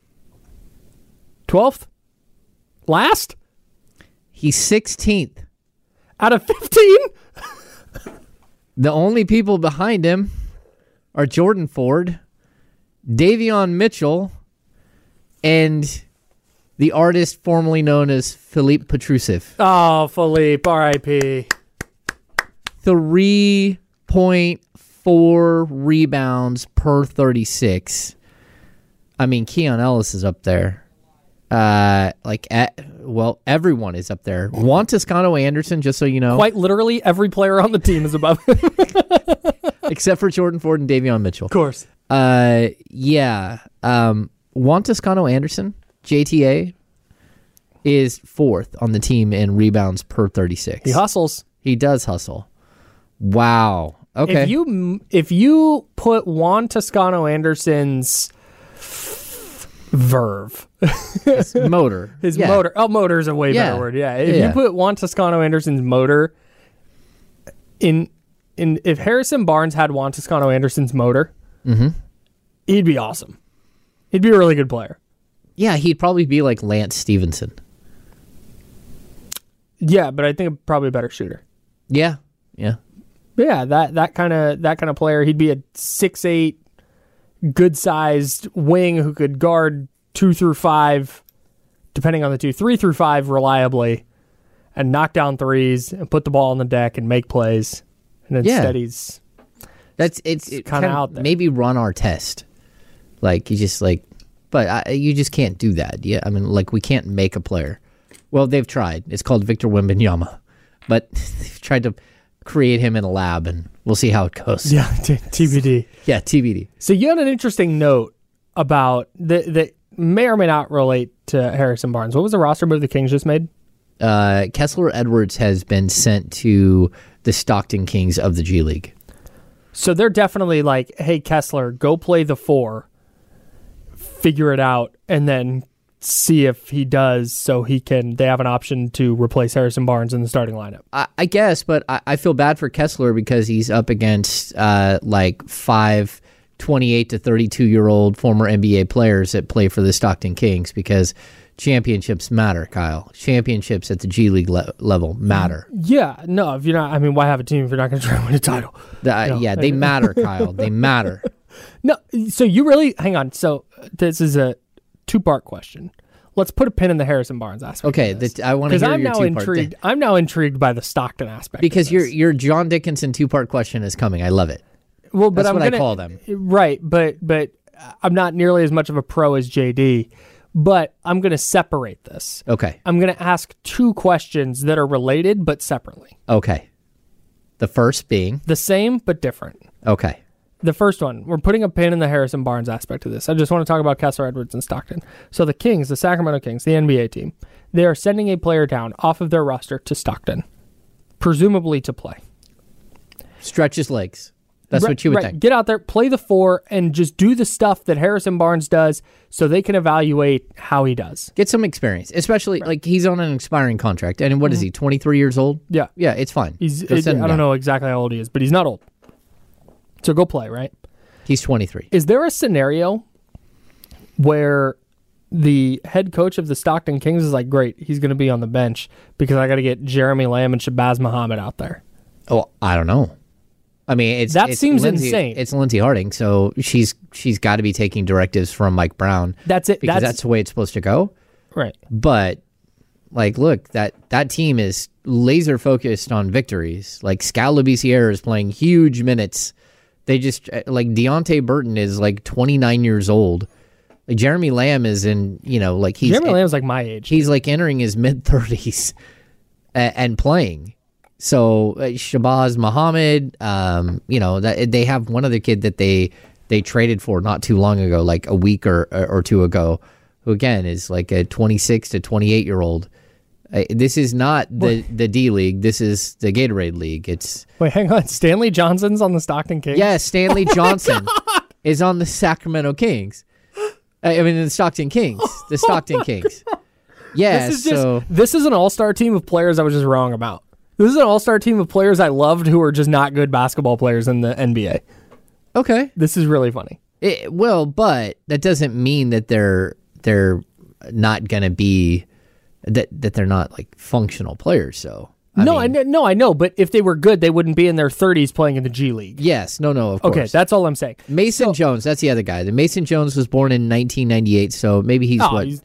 Speaker 6: 12th? Last?
Speaker 7: He's 16th.
Speaker 6: Out of 15?
Speaker 7: The only people behind him are Jordan Ford, Davion Mitchell, and the artist formerly known as Philippe Petrusev.
Speaker 6: Oh, Philippe, R.I.P.
Speaker 7: 3.4 rebounds per 36. I mean, Keon Ellis is up there. Everyone is up there. Juan Toscano Anderson, just so you know.
Speaker 6: Quite literally, every player on the team is above him.
Speaker 7: Except for Jordan Ford and Davion Mitchell.
Speaker 6: Of course.
Speaker 7: Juan Toscano Anderson, JTA, is 4th on the team in rebounds per 36.
Speaker 6: He hustles.
Speaker 7: He does hustle. Wow. Okay.
Speaker 6: If you put Juan Toscano Anderson's verve,
Speaker 7: his motor.
Speaker 6: Motor. Oh, motor is a way better word. Yeah. If you put Juan Toscano Anderson's motor if Harrison Barnes had Juan Toscano Anderson's motor, he'd be awesome. He'd be a really good player.
Speaker 7: Yeah, he'd probably be like Lance Stevenson.
Speaker 6: Yeah, but I think probably a better shooter.
Speaker 7: Yeah. Yeah.
Speaker 6: But yeah, that kind of player. He'd be a 6'8", good-sized wing who could guard 2 through 5, depending on the 2, 3 through 5 reliably, and knock down threes and put the ball on the deck and make plays. And instead he's it's kind of out there.
Speaker 7: Maybe run our test. But you just can't do that. Yeah, I mean, we can't make a player. Well, they've tried. It's called Victor Wembanyama, but they've tried to create him in a lab, and we'll see how it goes.
Speaker 6: Yeah, TBD.
Speaker 7: Yeah, TBD.
Speaker 6: So you had an interesting note about that may or may not relate to Harrison Barnes. What was the roster move the Kings just made?
Speaker 7: Kessler Edwards has been sent to the Stockton Kings of the G League. So
Speaker 6: they're definitely like, hey, Kessler, go play the 4, figure it out, and then see if he does so they have an option to replace Harrison Barnes in the starting lineup.
Speaker 7: I guess, but I feel bad for Kessler because he's up against 5 28 to 32-year-old former NBA players that play for the Stockton Kings because championships matter, Kyle. Championships at the G League level matter.
Speaker 6: Yeah, no, if you're not, why have a team if you're not going to try to win a title?
Speaker 7: Yeah, they matter, Kyle. They matter.
Speaker 6: No, so you really, hang on. So this is a 2-part question. Let's put a pin in the Harrison Barnes aspect.
Speaker 7: Okay, I want to hear your 2-part thing.
Speaker 6: I'm now intrigued by the Stockton aspect.
Speaker 7: Because your John Dickinson 2-part question is coming. I love it.
Speaker 6: Well, but
Speaker 7: That's what I call them.
Speaker 6: Right, but I'm not nearly as much of a pro as JD. But I'm going to separate this.
Speaker 7: Okay.
Speaker 6: I'm going to ask 2 questions that are related but separately.
Speaker 7: Okay. The first being?
Speaker 6: The same but different.
Speaker 7: Okay.
Speaker 6: The first one, we're putting a pin in the Harrison Barnes aspect of this. I just want to talk about Kessler Edwards and Stockton. So the Kings, the Sacramento Kings, the NBA team, they are sending a player down off of their roster to Stockton, presumably to play.
Speaker 7: Stretch his legs. That's what you would think.
Speaker 6: Get out there, play the 4, and just do the stuff that Harrison Barnes does so they can evaluate how he does.
Speaker 7: Get some experience, especially he's on an expiring contract. And what is he, 23 years old?
Speaker 6: Yeah.
Speaker 7: Yeah, it's fine.
Speaker 6: I don't know exactly how old he is, but he's not old. So go play, right?
Speaker 7: He's 23.
Speaker 6: Is there a scenario where the head coach of the Stockton Kings is like, great, he's going to be on the bench because I got to get Jeremy Lamb and Shabazz Muhammad out there.
Speaker 7: Oh, I don't know. I mean, it's
Speaker 6: seems
Speaker 7: Lindsay,
Speaker 6: insane.
Speaker 7: It's Lindsey Harding, so she's got to be taking directives from Mike Brown.
Speaker 6: That's it.
Speaker 7: Because that's the way it's supposed to go.
Speaker 6: Right.
Speaker 7: But like, look, that team is laser focused on victories. Like Skal Labissiere is playing huge minutes. They just like Deonte Burton is like 29 years old. Like Jeremy Lamb is in, like
Speaker 6: Jeremy Lamb's like my age.
Speaker 7: He's like entering his mid 30s and playing. So Shabazz Muhammad, that they have one other kid that they traded for not too long ago, like a week or two ago, who again is like a 26 to 28 year old. This is not the D League. This is the Gatorade League.
Speaker 6: Wait, hang on. Stanley Johnson's on the Stockton Kings?
Speaker 7: Yes, Stanley Johnson is on the Sacramento Kings. The Stockton Kings. The Stockton Kings. Yeah,
Speaker 6: this is an all-star team of players I was just wrong about. This is an all-star team of players I loved who are just not good basketball players in the NBA.
Speaker 7: Okay.
Speaker 6: This is really funny.
Speaker 7: But that doesn't mean that they're not going to be that they're not like functional players. So I
Speaker 6: know, but if they were good, they wouldn't be in their 30s playing in the G League.
Speaker 7: Yes, of course.
Speaker 6: Okay, that's all I'm saying.
Speaker 7: Mason Jones, that's the other guy. The Mason Jones was born in 1998, so maybe he's
Speaker 6: he's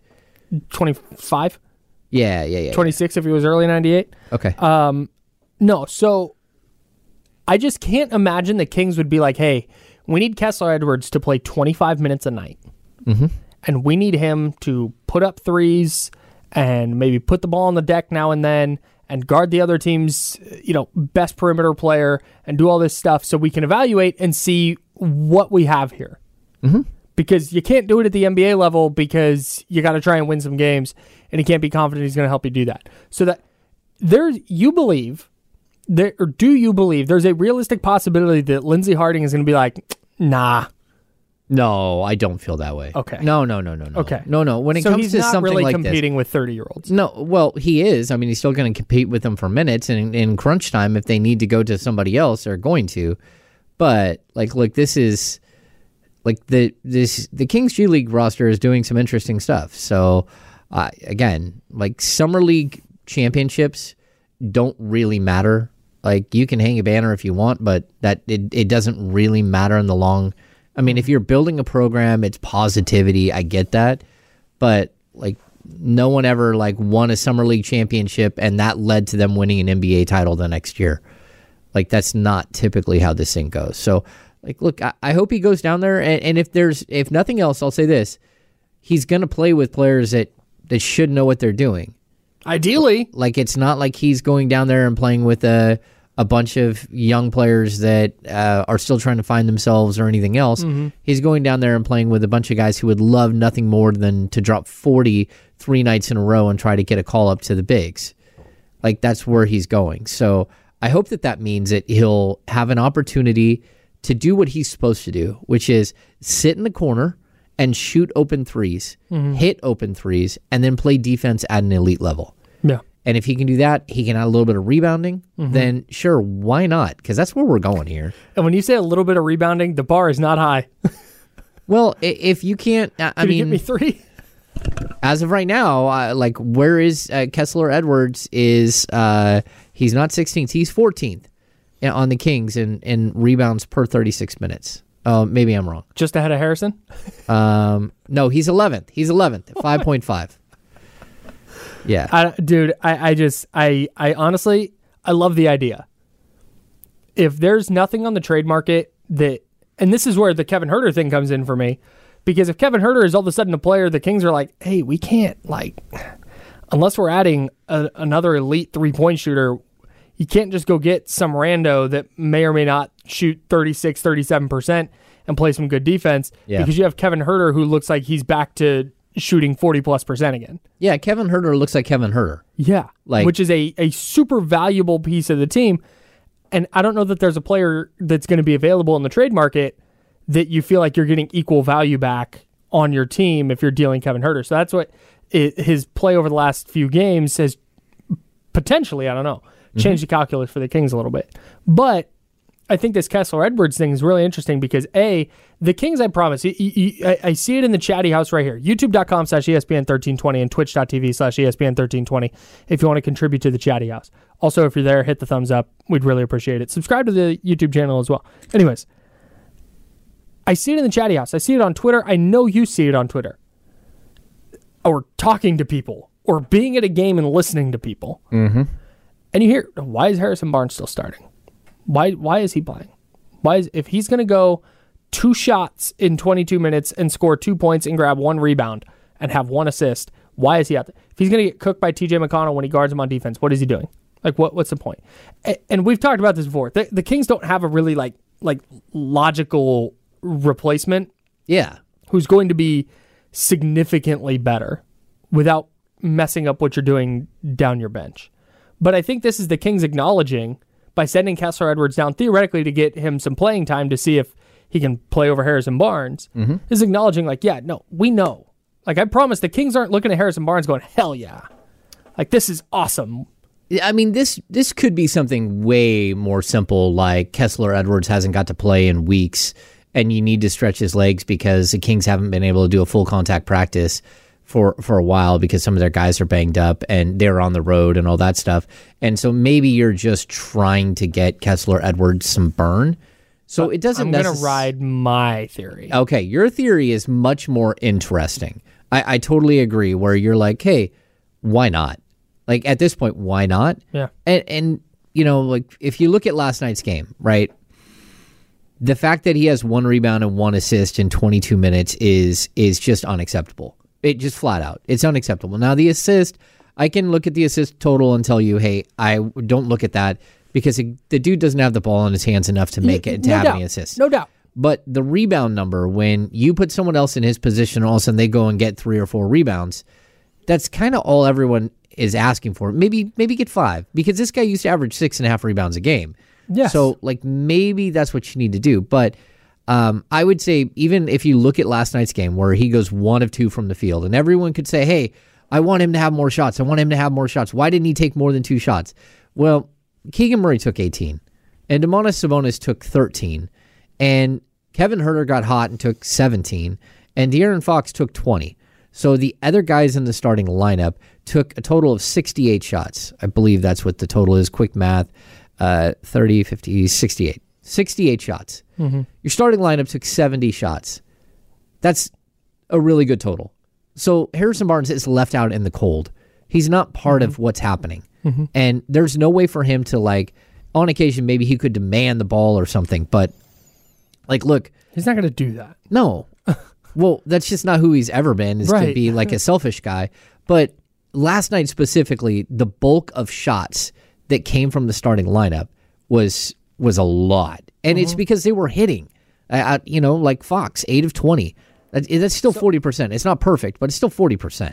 Speaker 6: 25?
Speaker 7: Yeah.
Speaker 6: 26 if he was early 98.
Speaker 7: Okay.
Speaker 6: No, so I just can't imagine the Kings would be like, hey, we need Kessler Edwards to play 25 minutes a night.
Speaker 7: Mm-hmm.
Speaker 6: And we need him to put up threes and maybe put the ball on the deck now and then and guard the other team's, best perimeter player and do all this stuff so we can evaluate and see what we have here.
Speaker 7: Mm-hmm.
Speaker 6: Because you can't do it at the NBA level because you got to try and win some games, and you can't be confident he's going to help you do that. So that do you believe there's a realistic possibility that Lindsey Harding is going to be like, nah?
Speaker 7: No, I don't feel that way.
Speaker 6: Okay.
Speaker 7: No.
Speaker 6: Okay.
Speaker 7: No. When it comes to something like this, he's not really
Speaker 6: competing with 30-year-olds.
Speaker 7: No, well, he is. I mean, he's still going to compete with them for minutes, and in crunch time, if they need to go to somebody else, they're going to. But look, this is. Like the Kings G League roster is doing some interesting stuff. So again, like summer league championships don't really matter. Like you can hang a banner if you want, but that it doesn't really matter in the long. I mean, if you're building a program, it's positivity. I get that, but like no one ever won a summer league championship and that led to them winning an NBA title the next year. Like that's not typically how this thing goes. So. Look, I hope he goes down there, and if nothing else, I'll say this: he's going to play with players that should know what they're doing.
Speaker 6: Ideally,
Speaker 7: it's not like he's going down there and playing with a bunch of young players that are still trying to find themselves or anything else.
Speaker 6: Mm-hmm.
Speaker 7: He's going down there and playing with a bunch of guys who would love nothing more than to drop 40 3 nights in a row and try to get a call up to the bigs. That's where he's going. So I hope that means that he'll have an opportunity to do what he's supposed to do, which is sit in the corner and shoot open threes, hit open threes, and then play defense at an elite level.
Speaker 6: Yeah.
Speaker 7: And if he can do that, he can add a little bit of rebounding, then sure, why not? Because that's where we're going here.
Speaker 6: And when you say a little bit of rebounding, the bar is not high.
Speaker 7: Well, if you can't, I mean,
Speaker 6: you get me 3?
Speaker 7: As of right now, where is Kessler Edwards? Is he's not 16th, he's 14th. On the Kings in rebounds per 36 minutes. Maybe I'm wrong.
Speaker 6: Just ahead of Harrison?
Speaker 7: No, he's 11th. He's 11th at 5.5. Yeah.
Speaker 6: I honestly, I love the idea. If there's nothing on the trade market and this is where the Kevin Huerter thing comes in for me, because if Kevin Huerter is all of a sudden a player, the Kings are like, hey, we can't, unless we're adding another elite three-point shooter, you can't just go get some rando that may or may not shoot 36, 37% and play some good defense because you have Kevin Huerter who looks like he's back to shooting 40+% again.
Speaker 7: Yeah, Kevin Huerter looks like Kevin Huerter.
Speaker 6: Yeah, which is a super valuable piece of the team. And I don't know that there's a player that's going to be available in the trade market that you feel like you're getting equal value back on your team if you're dealing Kevin Huerter. So that's what his play over the last few games has potentially, I don't know, changed the calculus for the Kings a little bit. But I think this Kessler Edwards thing is really interesting because the Kings, I promise, I see it in the chatty house right here, youtube.com/ESPN1320 and twitch.tv/ESPN1320 if you want to contribute to the chatty house. Also, if you're there, hit the thumbs up. We'd really appreciate it. Subscribe to the YouTube channel as well. Anyways, I see it in the chatty house. I see it on Twitter. I know you see it on Twitter. Or talking to people, or being at a game and listening to people.
Speaker 7: Mm-hmm.
Speaker 6: And you hear, why is Harrison Barnes still starting? Why is he playing? If he's going to go 2 shots in 22 minutes and score 2 points and grab 1 rebound and have 1 assist, why is he out there? If he's going to get cooked by TJ McConnell when he guards him on defense, what is he doing? Like, what's the point? And we've talked about this before. The Kings don't have a really like logical replacement.
Speaker 7: Yeah.
Speaker 6: Who's going to be significantly better without messing up what you're doing down your bench. But I think this is the Kings acknowledging by sending Kessler Edwards down theoretically to get him some playing time to see if he can play over Harrison Barnes, is acknowledging like, yeah, no, we know. Like, I promise the Kings aren't looking at Harrison Barnes going, hell yeah. Like, this is awesome.
Speaker 7: I mean, this could be something way more simple, like Kessler Edwards hasn't got to play in weeks, and you need to stretch his legs because the Kings haven't been able to do a full contact practice for a while because some of their guys are banged up and they're on the road and all that stuff. And so maybe you're just trying to get Kessler Edwards some burn. So it doesn't
Speaker 6: I'm going to ride my theory.
Speaker 7: Okay, your theory is much more interesting. I totally agree where you're like, hey, why not? Like, at this point, why not?
Speaker 6: Yeah.
Speaker 7: And you know, like, if you look at last night's game, right? The fact that he has 1 rebound and 1 assist in 22 minutes is just unacceptable. It just flat out. It's unacceptable. Now, the assist, I can look at the assist total and tell you, hey, I don't look at that because the dude doesn't have the ball in his hands enough to make it to have any assists.
Speaker 6: No doubt.
Speaker 7: But the rebound number, when you put someone else in his position, all of a sudden they go and get 3 or 4 rebounds, that's kind of all everyone is asking for. Maybe get 5 because this guy used to average 6.5 rebounds a game.
Speaker 6: Yes.
Speaker 7: So, like, maybe that's what you need to do. But I would say even if you look at last night's game where he goes 1 of 2 from the field, and everyone could say, hey, I want him to have more shots. I want him to have more shots. Why didn't he take more than 2 shots? Well, Keegan Murray took 18, and Domantas Sabonis took 13, and Kevin Huerter got hot and took 17, and De'Aaron Fox took 20. So the other guys in the starting lineup took a total of 68 shots. I believe that's what the total is. Quick math. 30, 50, 68. 68 shots.
Speaker 6: Mm-hmm.
Speaker 7: Your starting lineup took 70 shots. That's a really good total. So Harrison Barnes is left out in the cold. He's not part of what's happening.
Speaker 6: Mm-hmm.
Speaker 7: And there's no way for him to, like, on occasion, maybe he could demand the ball or something. But, like, look.
Speaker 6: He's not going to do that.
Speaker 7: No. Well, that's just not who he's ever been, is to be, like, a selfish guy. But last night specifically, the bulk of shots that came from the starting lineup was a lot. And it's because they were hitting. Like Fox, 8 of 20. That's still 40%. It's not perfect, but it's still 40%.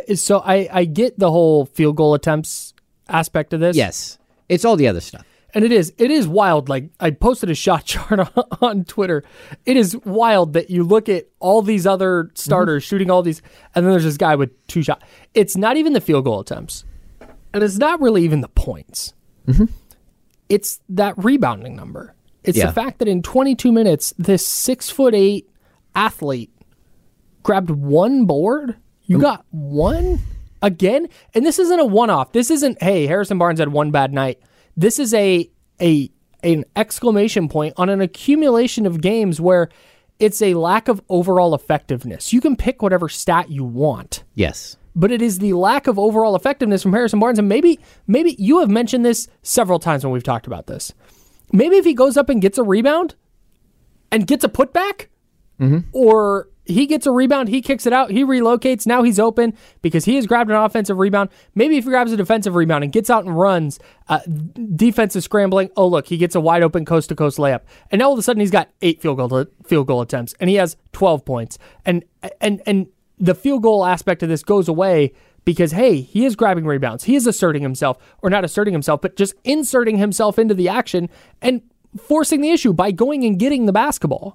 Speaker 6: I get the whole field goal attempts aspect of this.
Speaker 7: Yes. It's all the other stuff.
Speaker 6: And it is wild. Like, I posted a shot chart on Twitter. It is wild that you look at all these other starters shooting all these, and then there's this guy with 2 shots. It's not even the field goal attempts. And it's not really even the points.
Speaker 7: Mm-hmm.
Speaker 6: It's that rebounding number. It's the fact that in 22 minutes, this 6'8" athlete grabbed 1 board. You got 1 again? And this isn't a one-off. This isn't, hey, Harrison Barnes had 1 bad night. This is an exclamation point on an accumulation of games where it's a lack of overall effectiveness. You can pick whatever stat you want.
Speaker 7: Yes.
Speaker 6: But it is the lack of overall effectiveness from Harrison Barnes. And maybe you have mentioned this several times when we've talked about this. Maybe if he goes up and gets a rebound and gets a putback, or he gets a rebound, he kicks it out, he relocates, now he's open because he has grabbed an offensive rebound. Maybe if he grabs a defensive rebound and gets out and runs, defense is scrambling. Oh, look, he gets a wide open coast-to-coast layup. And now all of a sudden he's got 8 field goal attempts, and he has 12 points. And the field goal aspect of this goes away because, hey, he is grabbing rebounds. He is asserting himself, or not asserting himself, but just inserting himself into the action and forcing the issue by going and getting the basketball.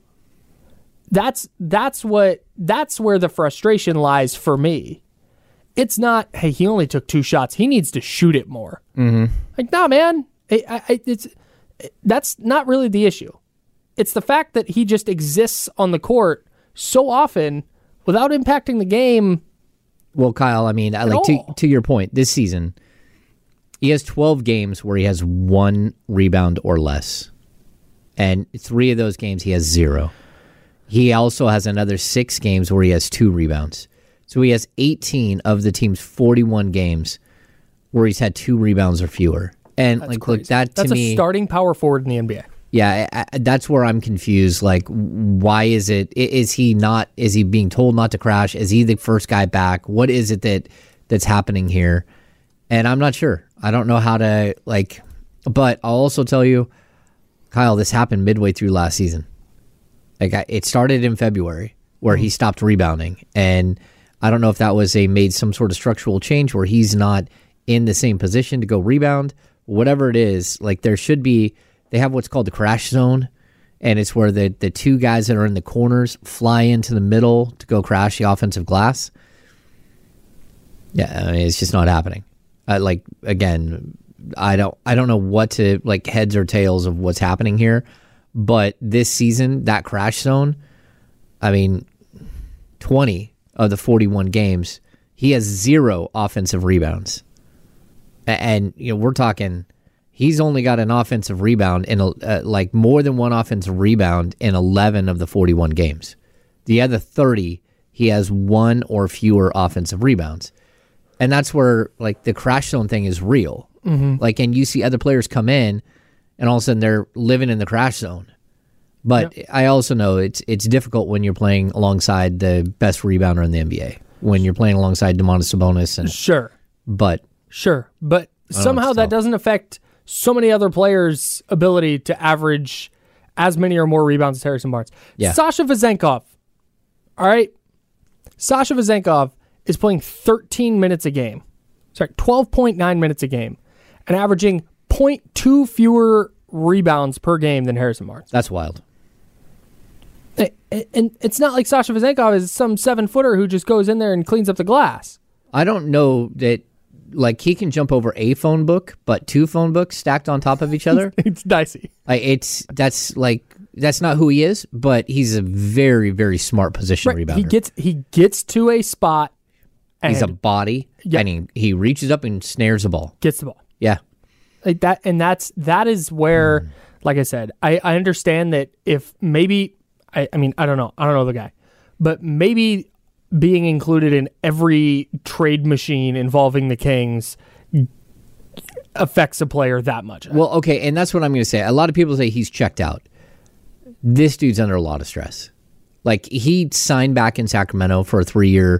Speaker 6: That's where the frustration lies for me. It's not, hey, he only took 2 shots. He needs to shoot it more.
Speaker 7: Mm-hmm.
Speaker 6: Like, nah, man. It's That's not really the issue. It's the fact that he just exists on the court so often without impacting the game.
Speaker 7: Well, Kyle, I mean, to your point, this season, he has 12 games where he has 1 rebound or less. And 3 of those games he has 0. He also has another 6 games where he has 2 rebounds. So he has 18 of the team's 41 games where he's had 2 rebounds or fewer. And
Speaker 6: That's
Speaker 7: like,
Speaker 6: crazy.
Speaker 7: look, that's
Speaker 6: a starting power forward in the NBA.
Speaker 7: Yeah, that's where I'm confused. Like, why is it? Is he being told not to crash? Is he the first guy back? What is it that's happening here? And I'm not sure. I don't know how to, like, but I'll also tell you, Kyle, this happened midway through last season. Like, it started in February where he stopped rebounding. And I don't know if that was made some sort of structural change where he's not in the same position to go rebound. Whatever it is, like, there should be. They have what's called the crash zone, and it's where the 2 guys that are in the corners fly into the middle to go crash the offensive glass. Yeah, I mean, it's just not happening. Again, I don't know what to, like, heads or tails of what's happening here, but this season, that crash zone, I mean, 20 of the 41 games, he has 0 offensive rebounds. And, we're talking... He's only got an offensive rebound in more than 1 offensive rebound in 11 of the 41 games. The other 30, he has 1 or fewer offensive rebounds. And that's where, like, the crash zone thing is real. Mm-hmm. Like, and you see other players come in, and all of a sudden they're living in the crash zone. But I also know it's difficult when you're playing alongside the best rebounder in the NBA. When you're playing alongside Domantas Sabonis. And,
Speaker 6: Sure.
Speaker 7: But
Speaker 6: somehow that doesn't affect so many other players' ability to average as many or more rebounds as Harrison Barnes.
Speaker 7: Yeah.
Speaker 6: Sasha Vezenkov. All right. Sasha Vezenkov is playing 13 minutes a game. Sorry, 12.9 minutes a game and averaging 0.2 fewer rebounds per game than Harrison Barnes.
Speaker 7: That's wild.
Speaker 6: And it's not like Sasha Vezenkov is some 7-footer who just goes in there and cleans up the glass.
Speaker 7: I don't know that. Like, he can jump over a phone book, but 2 phone books stacked on top of each other.
Speaker 6: It's dicey.
Speaker 7: That's not who he is, but he's a very, very smart position rebounder.
Speaker 6: He gets to a spot. And
Speaker 7: he's a body, and he reaches up and snares the ball.
Speaker 6: Gets the ball.
Speaker 7: Yeah.
Speaker 6: Like that, and that is where, like I said, I understand that if maybe, I mean, I don't know the guy, but maybe being included in every trade machine involving the Kings affects a player that much.
Speaker 7: Well, okay, and that's what I'm going to say. A lot of people say he's checked out. This dude's under a lot of stress. Like, he signed back in Sacramento for a 3-year,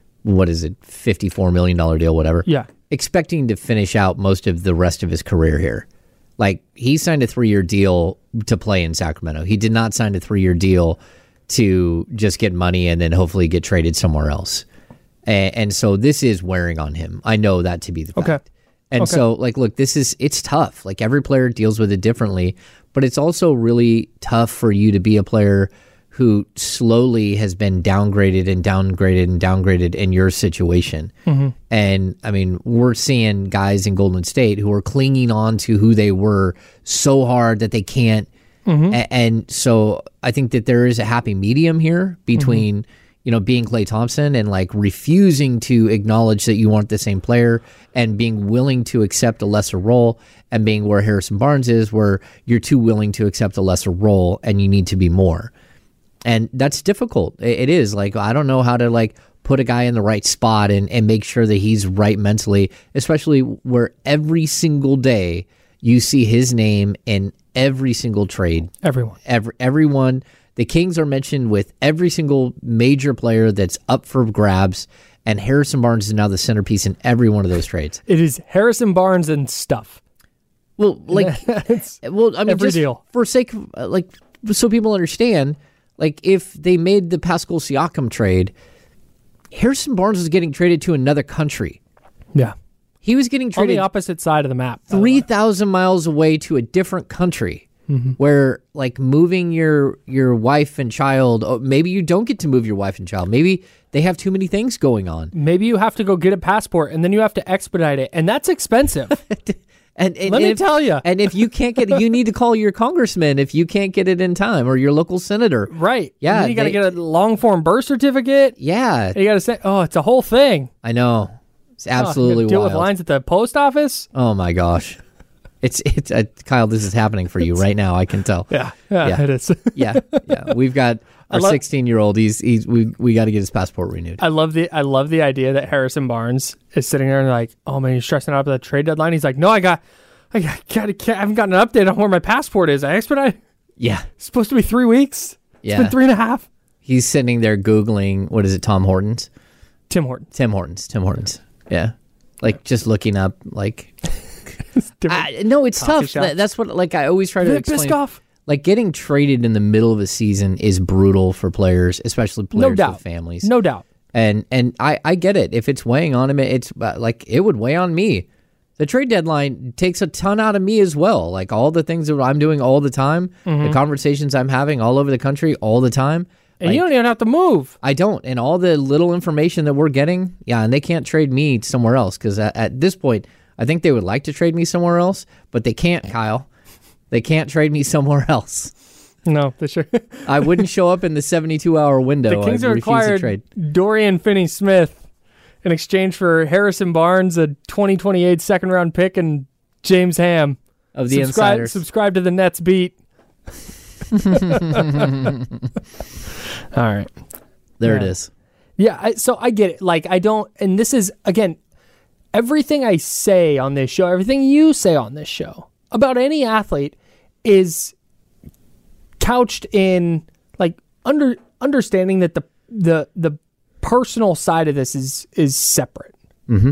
Speaker 7: $54 million deal, whatever.
Speaker 6: Yeah.
Speaker 7: Expecting to finish out most of the rest of his career here. Like, he signed a 3-year deal to play in Sacramento. He did not sign a 3-year deal to just get money and then hopefully get traded somewhere else. And so this is wearing on him. I know that to be the fact.
Speaker 6: Okay.
Speaker 7: And so, like, look, it's tough. Like, every player deals with it differently, but it's also really tough for you to be a player who slowly has been downgraded and downgraded and downgraded in your situation. Mm-hmm. And, I mean, we're seeing guys in Golden State who are clinging on to who they were so hard that they can't. Mm-hmm. And so I think that there is a happy medium here between, being Klay Thompson and, like, refusing to acknowledge that you aren't the same player and being willing to accept a lesser role, and being where Harrison Barnes is, where you're too willing to accept a lesser role and you need to be more. And that's difficult. It is. Like, I don't know how to, like, put a guy in the right spot and make sure that he's right mentally, especially where every single day you see his name in every single trade. Everyone. The Kings are mentioned with every single major player that's up for grabs, and Harrison Barnes is now the centerpiece in every one of those trades.
Speaker 6: It is Harrison Barnes and stuff.
Speaker 7: Well, like, I mean,
Speaker 6: every
Speaker 7: just
Speaker 6: deal.
Speaker 7: For sake of, like, so people understand, like, if they made the Pascal Siakam trade, Harrison Barnes was getting traded to another country.
Speaker 6: Yeah.
Speaker 7: He was getting traded
Speaker 6: on the opposite side of the map.
Speaker 7: 3,000 miles away to a different country, where, like, moving your wife and child, maybe you don't get to move your wife and child. Maybe they have too many things going on.
Speaker 6: Maybe you have to go get a passport and then you have to expedite it, and that's expensive.
Speaker 7: And
Speaker 6: let me tell you.
Speaker 7: And if you can't get it, you need to call your congressman if you can't get it in time, or your local senator.
Speaker 6: Right.
Speaker 7: Yeah.
Speaker 6: And then you got to get a long form birth certificate.
Speaker 7: Yeah.
Speaker 6: And you got to say, it's a whole thing.
Speaker 7: I know. It's absolutely
Speaker 6: deal
Speaker 7: wild.
Speaker 6: with lines at the post office.
Speaker 7: Oh my gosh. It's Kyle, this is happening for you right now. I can tell.
Speaker 6: Yeah, it is.
Speaker 7: yeah. We've got our 16-year-old. We got to get his passport renewed.
Speaker 6: I love the idea that Harrison Barnes is sitting there and like, oh man, he's stressing out about the trade deadline. He's like, no, I haven't gotten an update on where my passport is. I expedite.
Speaker 7: Yeah,
Speaker 6: it's supposed to be 3 weeks.
Speaker 7: Yeah,
Speaker 6: it's been 3.5.
Speaker 7: He's sitting there Googling, what is it? Tim Hortons. Yeah, like just looking up like. No, it's tough. That's what I always try to explain.
Speaker 6: Biscoff.
Speaker 7: Like getting traded in the middle of a season is brutal for players, especially players with families.
Speaker 6: No doubt.
Speaker 7: And I get it. If it's weighing on him, it's like it would weigh on me. The trade deadline takes a ton out of me as well. Like all the things that I'm doing all the time, the conversations I'm having all over the country all the time.
Speaker 6: And you don't even have to move.
Speaker 7: I don't. And all the little information that we're getting, and they can't trade me somewhere else because at this point, I think they would like to trade me somewhere else, but they can't, Kyle. They can't trade me somewhere else.
Speaker 6: No, for sure.
Speaker 7: I wouldn't show up in the 72-hour window.
Speaker 6: The Kings have acquired Dorian Finney-Smith in exchange for Harrison Barnes, a 2028 second-round pick, and James Ham.
Speaker 7: Of the Insiders.
Speaker 6: Subscribe to the Nets beat. All right.
Speaker 7: There it is.
Speaker 6: Yeah, so I get it. Like, I don't, and this is, again, everything I say on this show, everything you say on this show about any athlete is couched in like understanding that the personal side of this is separate.
Speaker 7: Mm-hmm.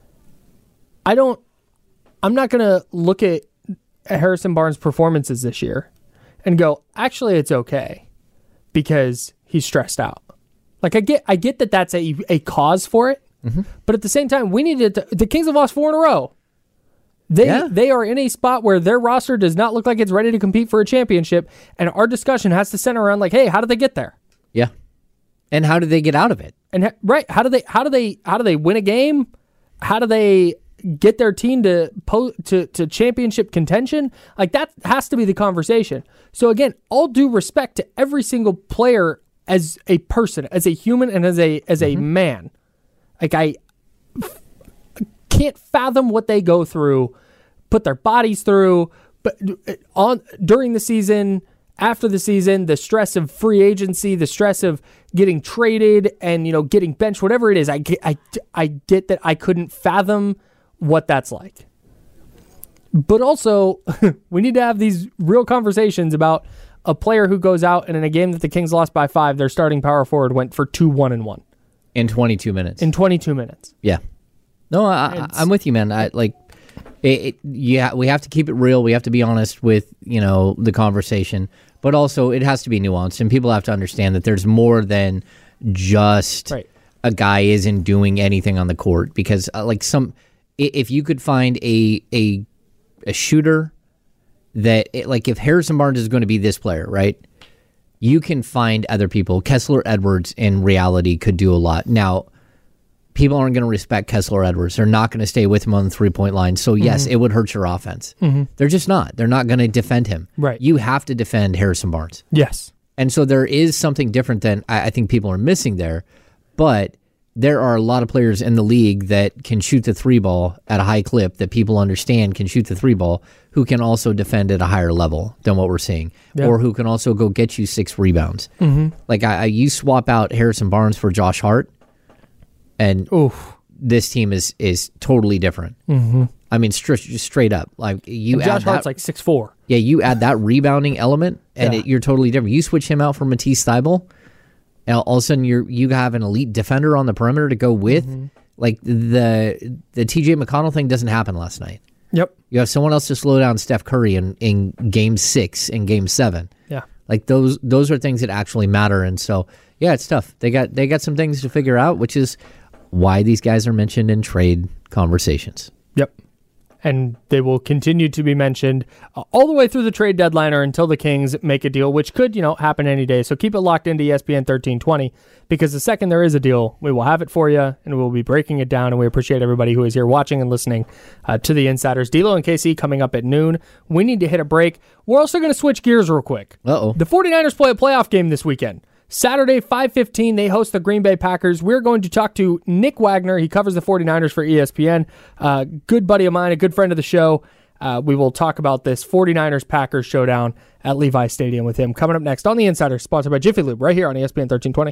Speaker 6: I'm not going to look at Harrison Barnes' performances this year and go, actually, it's okay because he's stressed out. Like I get that that's a cause for it. Mm-hmm. But at the same time, we needed the Kings have lost 4 in a row. They are in a spot where their roster does not look like it's ready to compete for a championship, and our discussion has to center around like, hey, how did they get there?
Speaker 7: Yeah, and how did they get out of it?
Speaker 6: And how do they win a game? How do they get their team to championship contention? Like that has to be the conversation. So again, all due respect to every single player as a person, as a human, and as a man. Like I can't fathom what they go through, put their bodies through, but during the season, after the season, the stress of free agency, the stress of getting traded and getting benched, whatever it is. I get that I couldn't fathom what that's like. But also, we need to have these real conversations about a player who goes out and in a game that the Kings lost by 5, their starting power forward went for 2-1-1.
Speaker 7: In 22 minutes.
Speaker 6: Yeah.
Speaker 7: No, I'm with you, man. We have to keep it real. We have to be honest with, the conversation. But also, it has to be nuanced. And people have to understand that there's more than just a guy isn't doing anything on the court. Because, if you could find a shooter that, if Harrison Barnes is going to be this player, right? You can find other people. Kessler Edwards, in reality, could do a lot. Now, people aren't going to respect Kessler Edwards. They're not going to stay with him on the three-point line. So, yes, it would hurt your offense. Mm-hmm. They're just not. They're not going to defend him.
Speaker 6: Right.
Speaker 7: You have to defend Harrison Barnes.
Speaker 6: Yes.
Speaker 7: And so there is something different than I think people are missing there. But there are a lot of players in the league that can shoot the 3-ball at a high clip, that people understand can shoot the 3-ball, who can also defend at a higher level than what we're seeing, or who can also go get you 6 rebounds. Mm-hmm. You swap out Harrison Barnes for Josh Hart, and this team is totally different. Mm-hmm. I mean, straight up.
Speaker 6: Josh Hart's 6'4".
Speaker 7: Yeah, you add that rebounding element, and you're totally different. You switch him out for Matisse Thybulle, and all of a sudden you have an elite defender on the perimeter to go with. Mm-hmm. The TJ McConnell thing doesn't happen last night.
Speaker 6: Yep.
Speaker 7: You have someone else to slow down Steph Curry in Game 6 and Game 7.
Speaker 6: Yeah.
Speaker 7: Those are things that actually matter, and so it's tough. They got some things to figure out, which is why these guys are mentioned in trade conversations.
Speaker 6: Yep. and they will continue to be mentioned all the way through the trade deadline or until the Kings make a deal, which could, happen any day. So keep it locked into ESPN 1320, because the second there is a deal, we will have it for you, and we will be breaking it down, and we appreciate everybody who is here watching and listening to the Insiders. D'Lo and KC coming up at noon. We need to hit a break. We're also going to switch gears real quick.
Speaker 7: Uh-oh.
Speaker 6: The 49ers play a playoff game this weekend. Saturday, 5:15, they host the Green Bay Packers. We're going to talk to Nick Wagner. He covers the 49ers for ESPN. Good buddy of mine, a good friend of the show. We will talk about this 49ers-Packers showdown at Levi Stadium with him. Coming up next on The Insider, sponsored by Jiffy Lube, right here on ESPN 1320.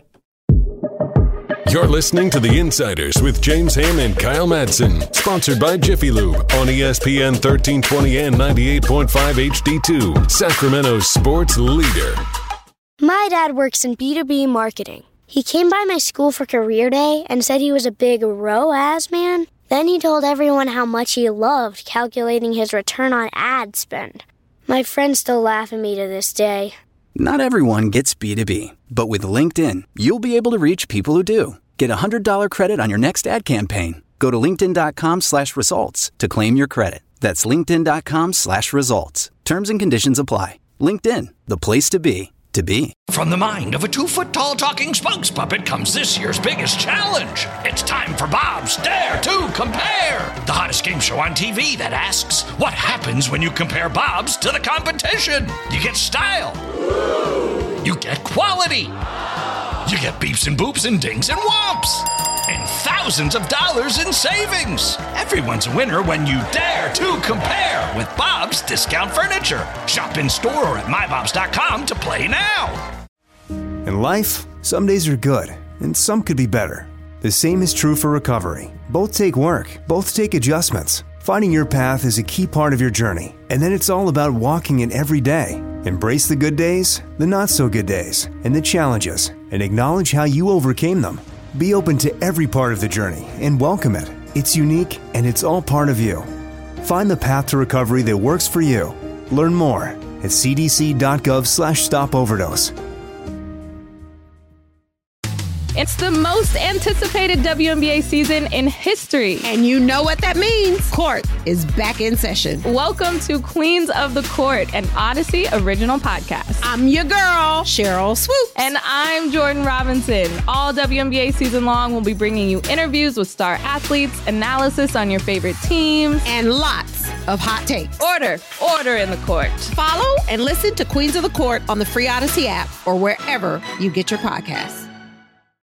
Speaker 5: You're listening to The Insiders with James Ham and Kyle Madsen, sponsored by Jiffy Lube on ESPN 1320 and 98.5 HD2, Sacramento's sports leader.
Speaker 1: My dad works in B2B marketing. He came by my school for career day and said he was a big ROAS man. Then he told everyone how much he loved calculating his return on ad spend. My friends still laugh at me to this day.
Speaker 2: Not everyone gets B2B, but with LinkedIn, you'll be able to reach people who do. Get a $100 credit on your next ad campaign. Go to linkedin.com/results to claim your credit. That's linkedin.com/results. Terms and conditions apply. LinkedIn, the place to be.
Speaker 3: From the mind of a 2-foot-tall talking spokes puppet comes this year's biggest challenge. It's time for Bob's Dare to Compare, the hottest game show on TV that asks, what happens when you compare Bob's to the competition? You get style. You get quality. You get beeps and boops and dings and whomps. And thousands of dollars in savings. Everyone's a winner when you dare to compare with Bob's Discount Furniture. Shop in store or at mybobs.com to play now.
Speaker 10: In life, some days are good, and some could be better. The same is true for recovery. Both take work, both take adjustments. Finding your path is a key part of your journey, and then it's all about walking it every day. Embrace the good days, the not so good days, and the challenges, and acknowledge how you overcame them. Be open to every part of the journey and welcome it. It's unique and it's all part of you. Find the path to recovery that works for you. Learn more at cdc.gov/stopoverdose.
Speaker 8: It's the most anticipated WNBA season in history.
Speaker 9: And you know what that means. Court is back in session.
Speaker 8: Welcome to Queens of the Court, an Odyssey original podcast.
Speaker 9: I'm your girl, Cheryl Swoop.
Speaker 8: And I'm Jordan Robinson. All WNBA season long, we'll be bringing you interviews with star athletes, analysis on your favorite teams,
Speaker 9: and lots of hot takes.
Speaker 8: Order in the court.
Speaker 9: Follow and listen to Queens of the Court on the free Odyssey app or wherever you get your podcasts.